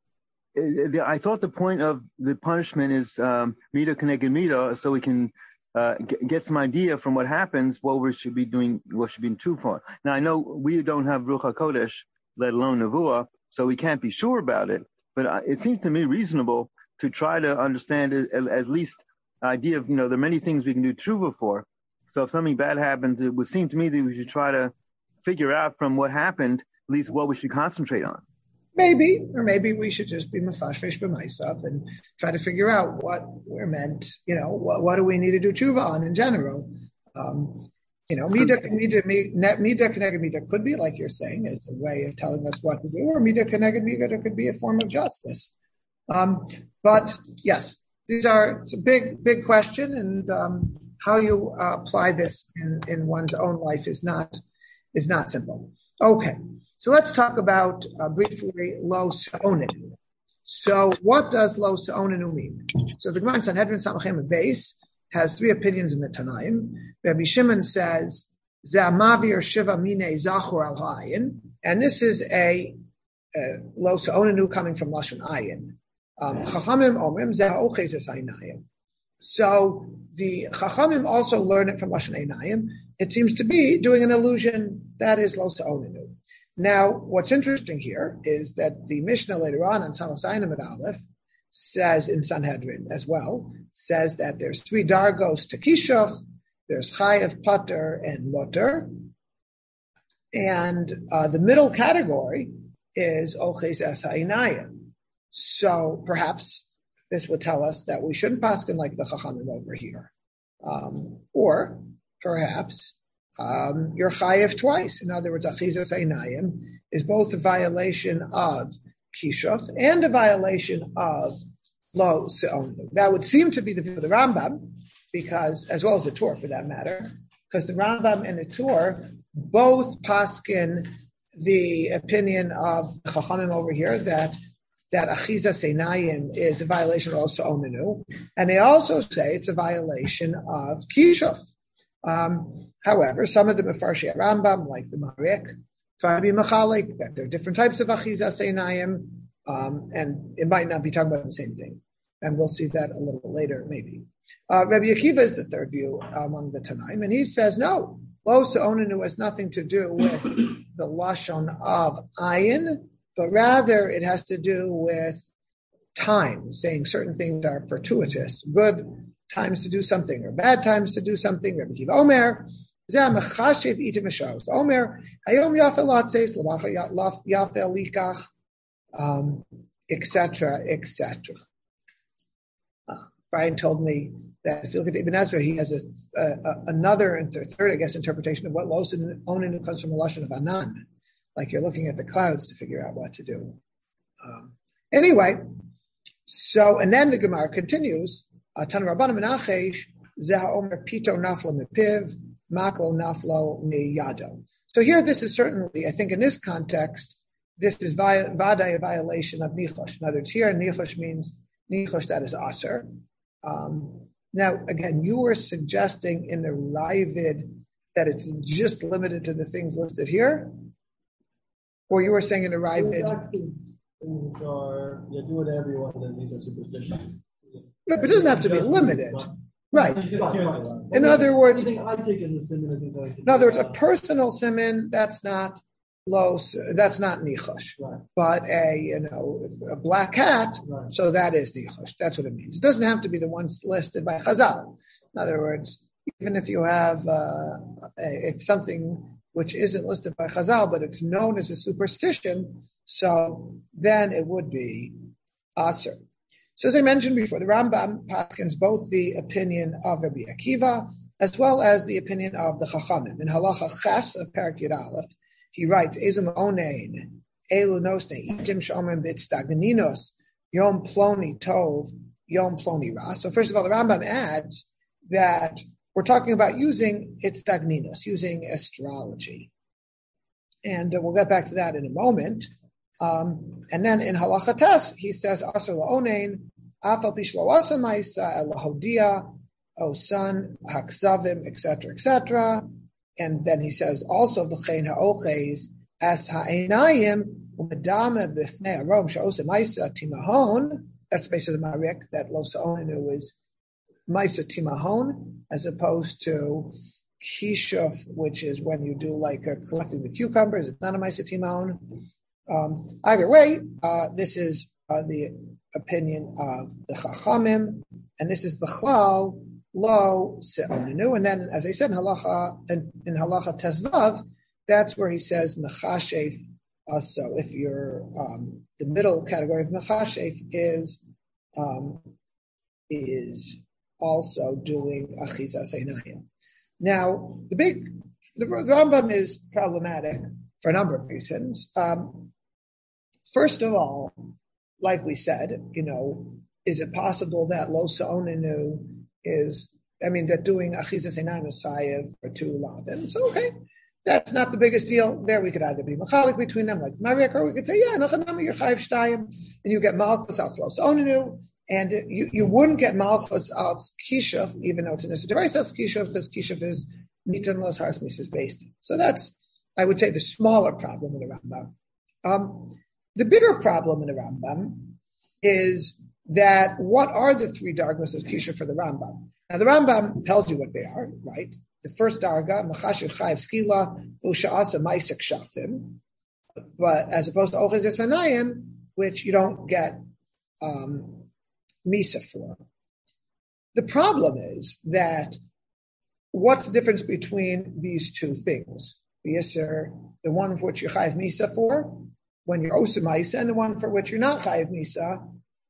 I thought the point of the punishment is um, mida connected mida, so we can uh, get, get some idea from what happens what we should be doing, what should be true for. Now I know we don't have Ruach HaKodesh, let alone Nevuah, so we can't be sure about it. But it seems to me reasonable to try to understand it, at least idea of, you know, there are many things we can do tshuva for. So if something bad happens, it would seem to me that we should try to figure out from what happened at least what we should concentrate on. Maybe, or maybe we should just be mefashresh b'maisav and try to figure out what we're meant, you know, what, what do we need to do tshuva on in general. Um, you know, mida mida mida connected mida could be, like you're saying, as a way of telling us what to do, or mida connected mida could be a form of justice. Um, but yes, these are, it's a big, big question, and um, how you uh, apply this in, in one's own life is not is not simple. Okay. So let's talk about uh, briefly lo se'onenu. So what does lo se'onenu mean? So the Gemara in Sanhedrin Samachem base has three opinions in the Tanaim. Rabbi Shimon says ze'amavir shiva mine zachor al ha'ayin, and this is a uh, lo se'onenu coming from lashon ayin. Chachamim omrim ze'oches es einayim. So the Chachamim also learn it from lashon einayim. It seems to be doing an allusion that is lo se'onenu. Now, what's interesting here is that the Mishnah later on in Sanhedrin Zayin Amud Aleph says in Sanhedrin as well, says that there's three dargos to Kishuf, there's Chayev, Pater, and Mutter, and uh, the middle category is Oches Es Ha'inayim. So perhaps this would tell us that we shouldn't paskin like the Chachamim over here, um, or perhaps Um, you're chayev twice. In other words, achizas einayim is both a violation of kishuf and a violation of lo se'onu. That would seem to be the view of the Rambam, because, as well as the Torah for that matter, because the Rambam and the Torah both paskin the opinion of Chachamim over here that that achizas einayim is a violation of lo se'onu, and they also say it's a violation of kishuf. Um, however, some of the Mefarshei Rambam, like the Marik, try to be machalik, that there are different types of achizas einayim, um, and it might not be talking about the same thing. And we'll see that a little later, maybe. Uh, Rabbi Akiva is the third view among the Tanaim, and he says, no, lo se'onenu has nothing to do with the lashon of ayin, but rather it has to do with time, saying certain things are fortuitous, good times to do something or bad times to do something. Rabbi Akiva Omer, Zeh mechashev itim misharos. Omer, hayom yafel latzes, lavacha yafel likach, et cetera, et cetera. Uh, Brian told me that if you look at Ibn Ezra, he has a, a, a, another and third, I guess, interpretation of what lo se'onenu comes from a lashon of anan, like you're looking at the clouds to figure out what to do. Um, anyway, so and then the Gemara continues. Tan Rabbanan Menachesh Zeh Omer Pito Naflo Mipiv Maklo Naflo Miyado. So here, this is certainly, I think, in this context, this is vaday a violation of nichosh. In other words, here nichosh means nichosh that is aser. Um, now, again, you were suggesting in the Ravid that it's just limited to the things listed here, or you were saying in the Ravid. Which are, you do it to everyone, then these are superstitions. But it doesn't have to be limited. Right. In other words, in other words, a personal siman, that's not low, that's not nichosh. Right. But a, you know, a black cat, right. So that is nichosh. That's what it means. It doesn't have to be the ones listed by Chazal. In other words, even if you have uh, a, it's something which isn't listed by Chazal, but it's known as a superstition, so then it would be aser. So as I mentioned before, the Rambam paskins both the opinion of Rabbi Akiva as well as the opinion of the Chachamim. In Halacha Ches of Perak Yud Aleph, he writes, Ezum onein, elu nosne, itim shomrim b'tztagninos, yom ploni tov, yom ploni ra. So first of all, the Rambam adds that we're talking about using itztagninos, using astrology. And uh, we'll get back to that in a moment. Um, and then in Halacha Tes, he says, Asr la'onein, afal pishlo asa ma'isa, elahodia, O son, haksavim, et cetera, et cetera. And then he says also, v'chein ha'oches, as ha'enayim, u'medame b'fnei arom, sha'osa ma'isa timahon. That's basically the Marik, that lo sa'onenu is ma'isa timahon, as opposed to kishuf, which is when you do like uh, collecting the cucumbers. It's not a ma'isa timahon. Um, either way, uh, this is uh, the opinion of the Chachamim, and this is Bechlal lo se'onenu. And then, as I said, in Halacha in, in Halacha Tezvav, that's where he says mechashef. Uh, so, if you're um, the middle category of mechashef is um, is also doing achizas einayim. Now, the big the, the Rambam is problematic for a number of reasons. Um, First of all, like we said, you know, is it possible that lo sa'onenu is, I mean, that doing achizas einayim is chayev for two lavim? So, okay, that's not the biggest deal. There we could either be machalik between them, like Mariak, or we could say, yeah, nachanami, you're chayev shtayim, and you get malchus al lo sa'onenu, and you, you wouldn't get malchus al kishuf, even though it's an device al kishuf, because kishuf is nitan los haras misas based. So that's, I would say, the smaller problem in the Rambam. Um, The bigger problem in the Rambam is that what are the three dargos of Kisha for the Rambam? Now, the Rambam tells you what they are, right? The first darga, Machashir Chayev Skila, Vusha'asa Maisak Shafim, but as opposed to Ochez Esanayim, which you don't get um, Misa for. The problem is that what's the difference between these two things? The Yisr, the one for which you Chayev Misa for, when you're Osa Maisa, and the one for which you're not Chayev Misa,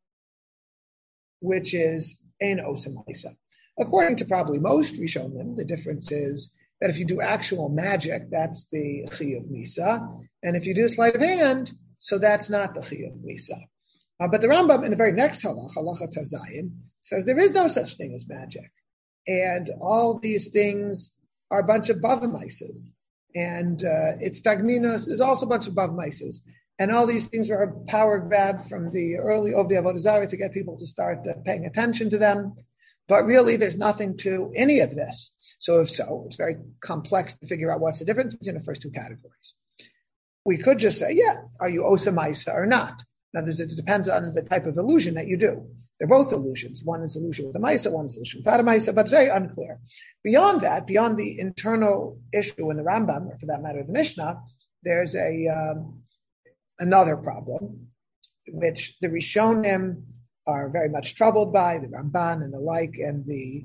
which is Ein Osa Maisa. According to probably most Rishonim, the difference is that if you do actual magic, that's the Chayev Misa, and if you do sleight of hand, so that's not the Chayev Misa. Uh, but the Rambam in the very next halach, halacha Tazayim, says there is no such thing as magic, and all these things are a bunch of Bava Maisas, and uh, it's Tagminos is also a bunch of Bava Maisas. And all these things were a power grab from the early Ovdei Avodah Zarah to get people to start uh, paying attention to them. But really, there's nothing to any of this. So if so, it's very complex to figure out what's the difference between the first two categories. We could just say, yeah, are you Osa Maisa or not? Now, it depends on the type of illusion that you do. They're both illusions. One is illusion with a Maisa, one is illusion without a Maisa, but it's very unclear. Beyond that, beyond the internal issue in the Rambam, or for that matter, the Mishnah, there's a... Um, Another problem, which the Rishonim are very much troubled by, the Ramban and the like, and the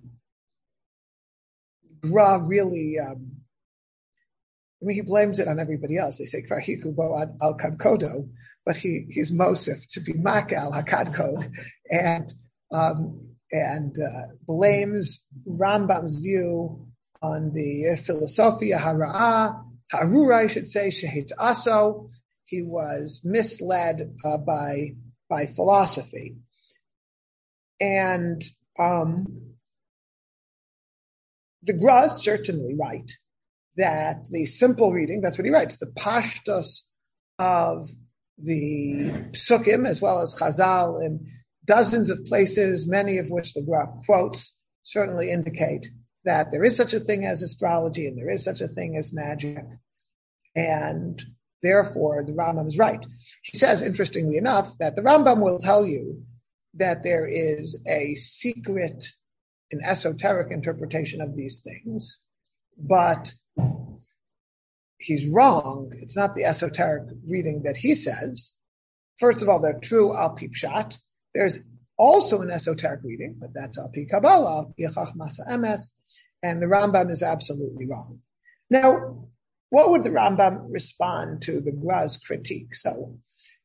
Gra really, um, I mean, he blames it on everybody else. They say, Kvar hikubo al kadkodo, but he, he's Mosif to be makal hakadkod, and um, and uh, blames Rambam's view on the philosophia hara'ah, harura, I should say, shehit aso. He was misled uh, by by philosophy, and um, the Gra is certainly right that the simple reading, that's what he writes, the pashtus of the psukim as well as Chazal in dozens of places, many of which the Gra quotes, certainly indicate that there is such a thing as astrology and there is such a thing as magic, and therefore, the Rambam is right. He says, interestingly enough, that the Rambam will tell you that there is a secret and esoteric interpretation of these things, but he's wrong. It's not the esoteric reading that he says. First of all, they're true al pi pshat. There's also an esoteric reading, but that's al pi kabbalah, al pi chachmas emes, and the Rambam is absolutely wrong. Now, what would the Rambam respond to the Gra's critique? So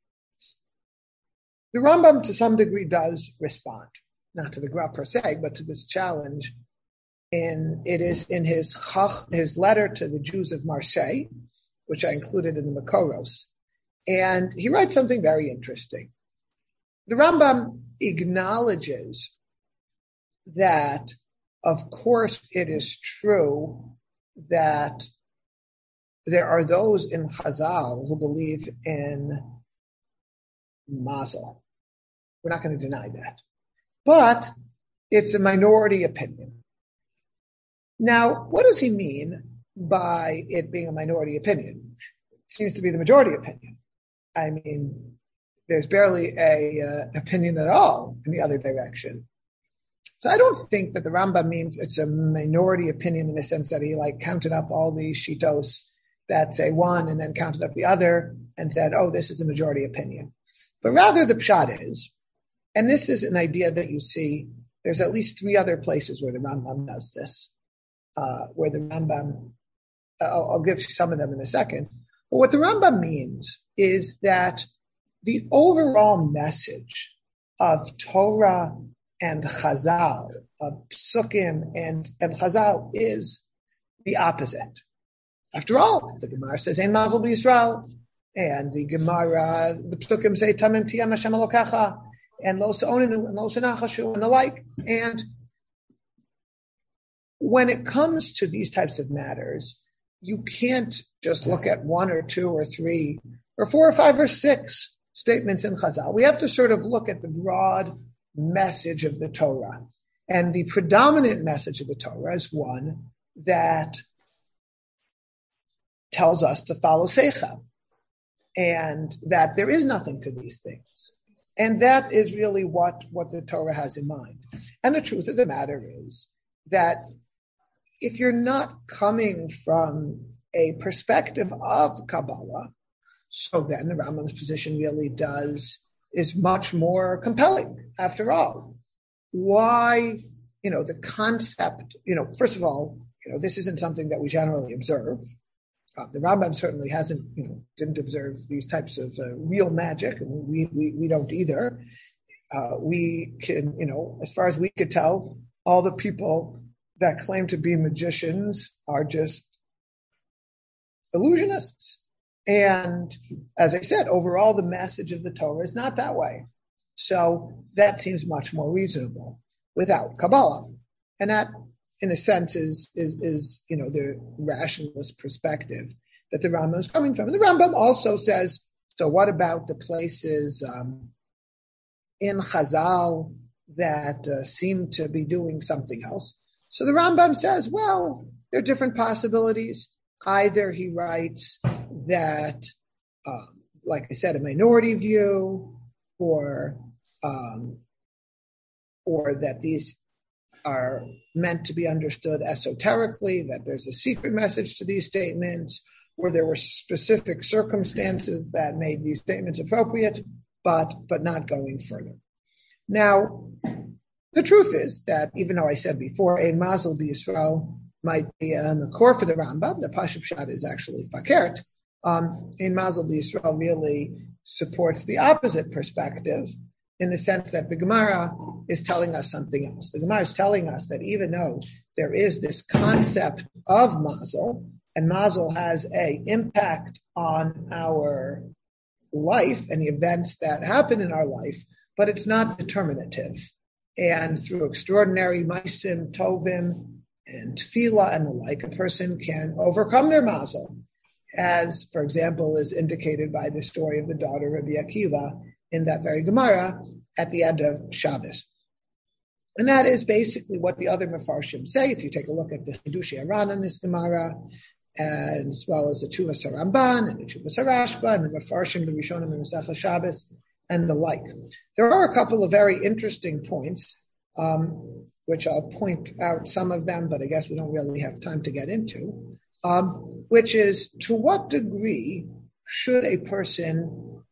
the Rambam to some degree does respond, not to the Gra per se, but to this challenge in it is in his his letter to the Jews of Marseille, which I included in the Makoros, and he writes something very interesting. The Rambam acknowledges that, of course, it is true that there are those in Chazal who believe in Mazel. We're not going to deny that. But it's a minority opinion. Now, what does he mean by it being a minority opinion? It seems to be the majority opinion. I mean, there's barely a uh, opinion at all in the other direction. So I don't think that the Rambam means it's a minority opinion in the sense that he like counted up all the shitos that say one and then counted up the other and said, oh, this is the majority opinion. But rather the pshat is, and this is an idea that you see, there's at least three other places where the Rambam does this, uh, where the Rambam, uh, I'll, I'll give you some of them in a second. But what the Rambam means is that the overall message of Torah and Chazal, of Psukim and, and Chazal is the opposite. After all, the Gemara says, Ein Mazel b'Yisrael, and the Gemara, the Psukim say, Tamim tiyam Hashem Elokecha, and Lo Se'onenu, and Lo Se'nachashu, and the like. And when it comes to these types of matters, you can't just look at one or two or three or four or five or six statements in Chazal. We have to sort of look at the broad message of the Torah. And the predominant message of the Torah is one that tells us to follow Seichel, and that there is nothing to these things. And that is really what, what the Torah has in mind. And the truth of the matter is that if you're not coming from a perspective of Kabbalah, so then the Rambam's position really does, is much more compelling, after all. Why, you know, the concept, you know, first of all, you know, this isn't something that we generally observe. Uh, the Rambam certainly hasn't, you know, didn't observe these types of uh, real magic, and we, we, we don't either. Uh, we can, you know, as far as we could tell, all the people that claim to be magicians are just illusionists. And as I said, overall, the message of the Torah is not that way. So that seems much more reasonable without Kabbalah. And that, in a sense, is, is, is you know, the rationalist perspective that the Rambam is coming from. And the Rambam also says, so what about the places um, in Chazal that uh, seem to be doing something else? So the Rambam says, well, there are different possibilities. Either he writes that, um, like I said, a minority view, or um, or that these are meant to be understood esoterically, that there's a secret message to these statements, or there were specific circumstances that made these statements appropriate, but but not going further. Now, the truth is that even though I said before, Ein Mazel b'Yisrael might be on the core for the Rambam, the Pashup Pshat is actually fakert. Um, Ein Mazel b'Yisrael really supports the opposite perspective, in the sense that the Gemara is telling us something else. The Gemara is telling us that even though there is this concept of Mazel, and Mazel has an impact on our life and the events that happen in our life, but it's not determinative. And through extraordinary maisim, tovim, and tefillah and the like, a person can overcome their Mazel, as, for example, is indicated by the story of the daughter of Rabbi Akiva in that very Gemara at the end of Shabbos. And that is basically what the other Mefarshim say. If you take a look at the Chidushei Aran in this Gemara, and as well as the Chuvas HaRamban and the Chuvas HaRashba and the Mefarshim, the Rishonim and Masechah Shabbos, and the like. There are a couple of very interesting points, um, which I'll point out some of them, but I guess we don't really have time to get into, um, which is, to what degree should a person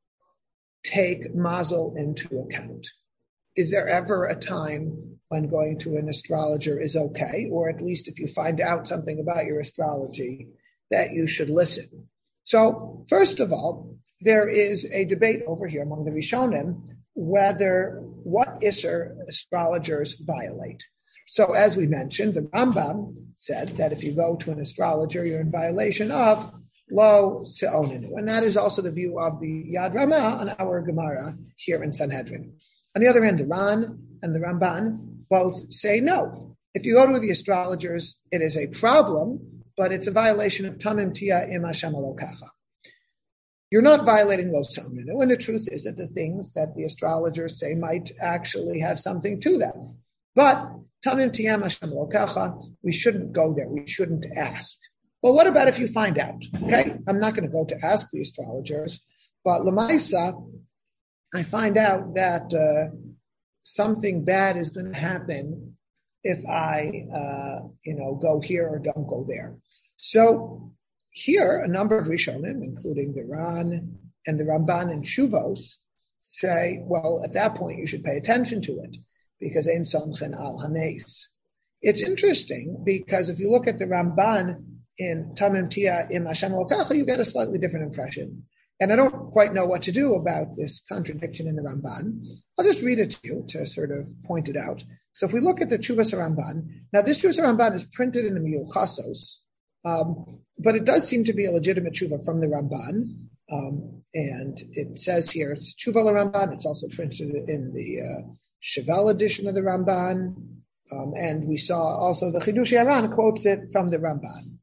take Mazel into account? Is there ever a time when going to an astrologer is okay, or at least if you find out something about your astrology, that you should listen? So, first of all, there is a debate over here among the Rishonim whether what Isser astrologers violate. So as we mentioned, the Rambam said that if you go to an astrologer, you're in violation of lo se'onenu. And that is also the view of the Yad Ramah on our Gemara here in Sanhedrin. On the other hand, the Ran and the Ramban both say no. If you go to the astrologers, it is a problem, but it's a violation of Tamim Tia Im Hashem Elokecha. You're not violating lo se'onenu, and the truth is that the things that the astrologers say might actually have something to them. But Tamim Tia Im Hashem Elokecha, we shouldn't go there. We shouldn't ask. Well, what about if you find out? Okay, I'm not going to go to ask the astrologers, but Lamaisa, I find out that uh, something bad is going to happen if I, uh, you know, go here or don't go there. So here, a number of Rishonim, including the Ran and the Ramban and Shuvos, say, well, at that point you should pay attention to it because Ein Somchen al Hanes. It's interesting because if you look at the Ramban in Tamim Tia Im Hashem Elokecha, you get a slightly different impression. And I don't quite know what to do about this contradiction in the Ramban. I'll just read it to you to sort of point it out. So if we look at the Chuvas Ramban, now this Chuvas Ramban is printed in the Miyuchasos, um, but it does seem to be a legitimate Chuva from the Ramban. Um, and it says here, it's Chuva Ramban. It's also printed in the uh, Cheval edition of the Ramban. Um, and we saw also the Chidush Yaran quotes it from the Ramban,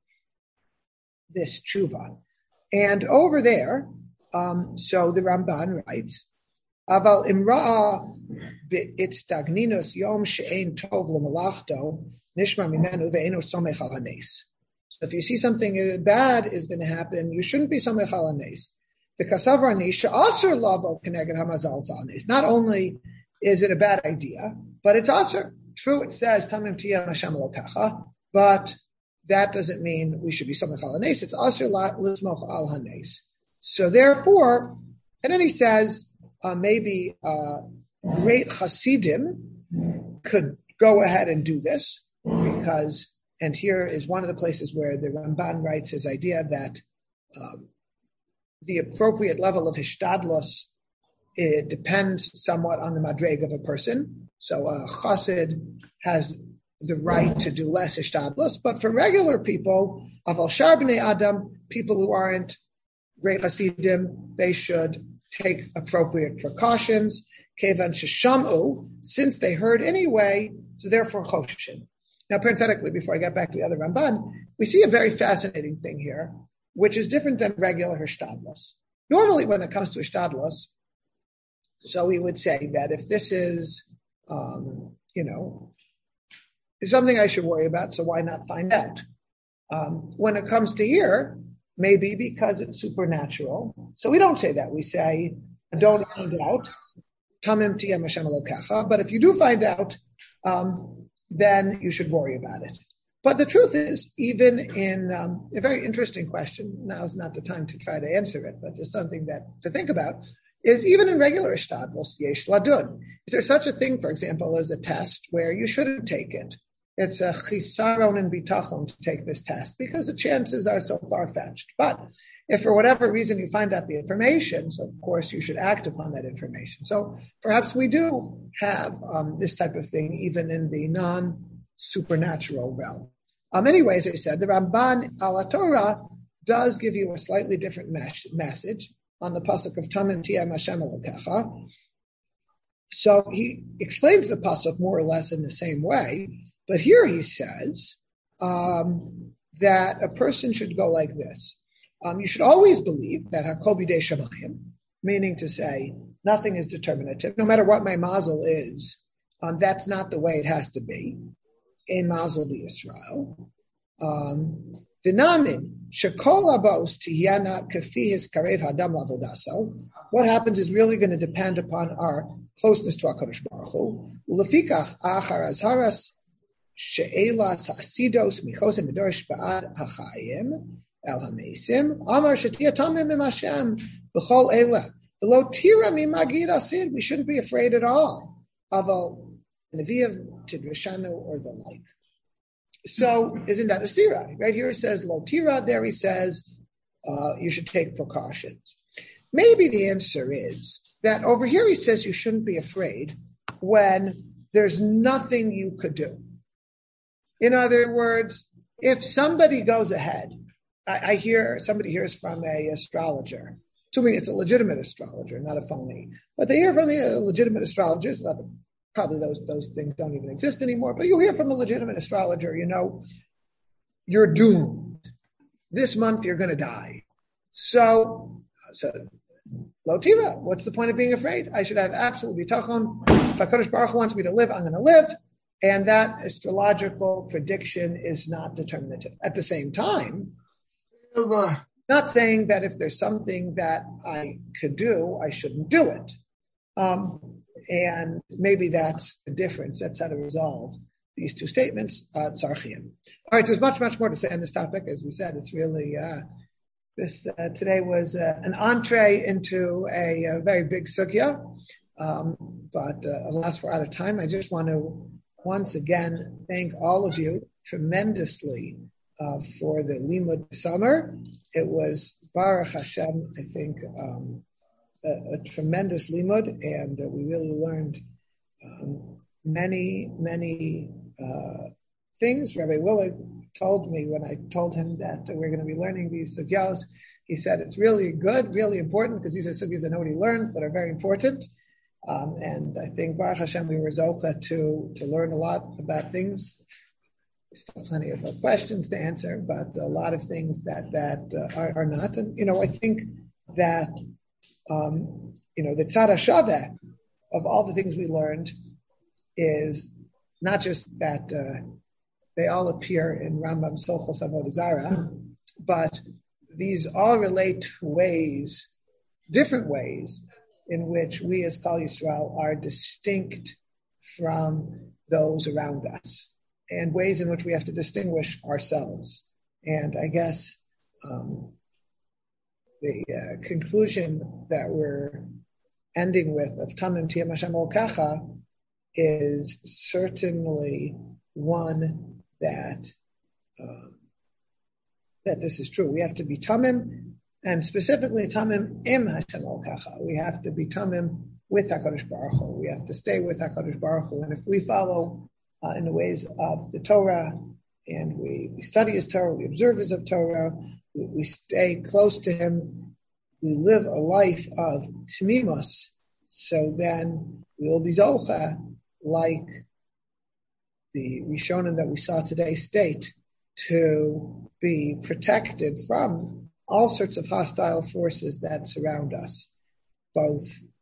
this Chuva. And over there, um, so the Ramban writes, Aval imra'a bi'itstagninus yom she'ein tov l'malachto nishma mimenu ve'enu somech al hanes. So if you see something bad is going to happen, you shouldn't be somech al hanes. The kasavar nisha asur lavo keneged hamazal zanes. Not only is it a bad idea, but it's asur. True, it says tamim tia Hashem Elokecha, but that doesn't mean we should be somech al hanes. It's asur lismoch al hanes. So therefore, and then he says uh, maybe uh, great Hasidim could go ahead and do this because, and here is one of the places where the Ramban writes his idea that um, the appropriate level of hishtadlos, it depends somewhat on the madreg of a person. So a chassid has the right to do less hishtadlos, but for regular people, aval shar b'nei adam, people who aren't great hasidim, they should take appropriate precautions. Kevan sheshamu, since they heard anyway, so therefore choshin. Now, parenthetically, before I get back to the other Ramban, we see a very fascinating thing here, which is different than regular hishtadlos. Normally, when it comes to hishtadlos, so we would say that if this is, um, you know, is something I should worry about, so why not find out? Um, when it comes to here, maybe because it's supernatural. So we don't say that. We say, don't find out. Tamim tiyem Hashem Elokecha. But if you do find out, um, then you should worry about it. But the truth is, even in um, a very interesting question, now is not the time to try to answer it, but just something that to think about, is even in regular ishtadlos, yesh ladun. Is there such a thing, for example, as a test where you shouldn't take it? It's a chisaron and bitachon to take this test because the chances are so far-fetched. But if for whatever reason you find out the information, so of course you should act upon that information. So perhaps we do have um, this type of thing even in the non-supernatural realm. Um, anyway, as I said, the Ramban al Torah does give you a slightly different mes- message on the pasuk of Tamim tiyem Hashem Elokecha. So he explains the pasuk more or less in the same way. But here he says um, that a person should go like this. Um, you should always believe that Hakol bidei Shamayim, meaning to say nothing is determinative. No matter what my mazel is, um, that's not the way it has to be. In mazel b'Yisrael. V'namin shekol abos tiyana kafi his karev hadam lavodaso. What happens is really going to depend upon our closeness to HaKadosh Baruch Hu. Ulefikach achar azharas she'elas ha'asidos michosim midorish ba'ad ha'chayim el ha'mesim amar shetia tamim im Hashem b'chol eila v'lo tira mimagid asid. We shouldn't be afraid at all. Aval neviav tidrashanu or the like. So isn't that a sira? Right here it says lo tira. There he says uh, you should take precautions. Maybe the answer is that over here he says you shouldn't be afraid when there's nothing you could do. In other words, if somebody goes ahead, I, I hear somebody hears from a astrologer, assuming it's a legitimate astrologer, not a phony, but they hear from the uh, legitimate astrologers. Probably those those things don't even exist anymore. But you hear from a legitimate astrologer, you know, you're doomed. This month you're going to die. So, so lo tira. What's the point of being afraid? I should have absolute bitachon. If HaKadosh Baruch Hu wants me to live, I'm going to live. And that astrological prediction is not determinative. At the same time, not saying that if there's something that I could do, I shouldn't do it. Um, and maybe that's the difference. That's how to resolve these two statements. Uh, Tzarchim. All right, there's much, much more to say on this topic. As we said, it's really, uh, this uh, today was uh, an entree into a, a very big sugya. Um, but uh, alas, we're out of time. I just want to once again thank all of you tremendously uh, for the Limud summer. It was Baruch Hashem, I think, um, a, a tremendous Limud, and uh, we really learned um, many, many uh, things. Rabbi Willig told me when I told him that we're going to be learning these sugyas, he said it's really good, really important, because these are sugyas I know what he learned, but are very important. Um, and I think Baruch Hashem, we were zocha to to learn a lot about things. We still have plenty of uh, questions to answer, but a lot of things that that uh, are, are not. And you know, I think that um, you know the tzad hashaveh of all the things we learned is not just that uh, they all appear in Rambam's Hilchos Avodah Zarah, but these all relate to ways, different ways, in which we as Klal Yisrael are distinct from those around us, and ways in which we have to distinguish ourselves. And I guess um, the uh, conclusion that we're ending with of Tamim Tiyam Hashem Elkacha is certainly one that um, that this is true. We have to be Tamim, and specifically, tamim im Hashem Elkacha. We have to be tamim with HaKadosh Baruch Hu. We have to stay with HaKadosh Baruch Hu. And if we follow uh, in the ways of the Torah, and we, we study His Torah, we observe His of Torah, we, we stay close to Him, we live a life of tmimus, so then we will be zocha, like the Rishonim that we saw today state, to be protected from all sorts of hostile forces that surround us, both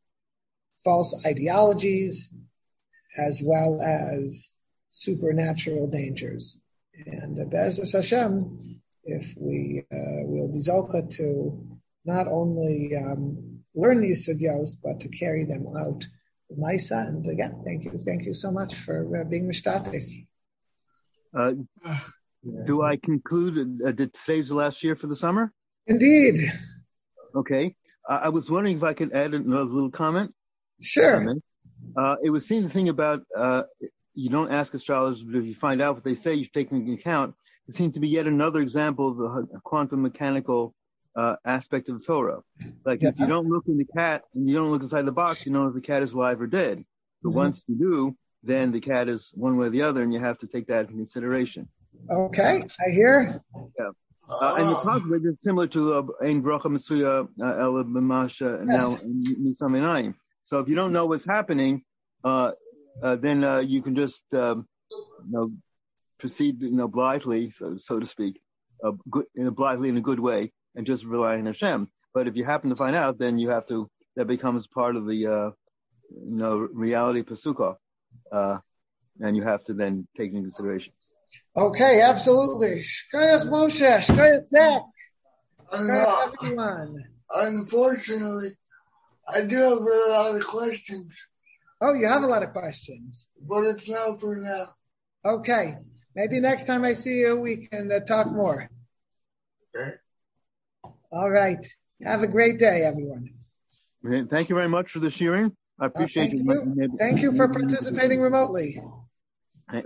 false ideologies as well as supernatural dangers. And uh, Be'ezus Hashem, if we uh, will be zocha to not only um, learn these sugyos, but to carry them out with Maisa. And again, thank you, thank you so much for uh, being mishtatef. Uh, do I conclude uh, that today's the last year for the summer? Indeed. Okay. Uh, I was wondering if I could add another little comment. Sure. Uh, it was saying the thing about uh, you don't ask astrologers, but if you find out what they say, you should take them into account. It seems to be yet another example of the quantum mechanical uh, aspect of Torah. Like yeah. If you don't look in the cat and you don't look inside the box, you know if the cat is alive or dead. But mm-hmm. once you do, then the cat is one way or the other, and you have to take that into consideration. Okay, I hear. Yeah. Uh, and the concept is similar to Ein Bracha Mesuya El B'Masha now Nisam Einayim. So if you don't know what's happening, uh, uh, then uh, you can just um, you know proceed you know blithely, so so to speak, uh, good, in a blithely in a good way, and just rely on Hashem. But if you happen to find out, then you have to that becomes part of the uh, you know reality pasukah, uh, and you have to then take into consideration. Okay, absolutely. Shkoyach Moshe, Shkoyach Zach, Shkoyach everyone. Unfortunately, I do have a lot of questions. Oh, you have a lot of questions. But it's not for now. Okay. Maybe next time I see you, we can uh, talk more. Okay. All right. Have a great day, everyone. Thank you very much for the sharing. I appreciate uh, thank you. you. Maybe, thank you for participating remotely. Hey.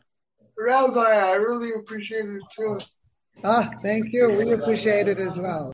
Rabbi, I really appreciate it too. Ah, thank you. We appreciate it as well.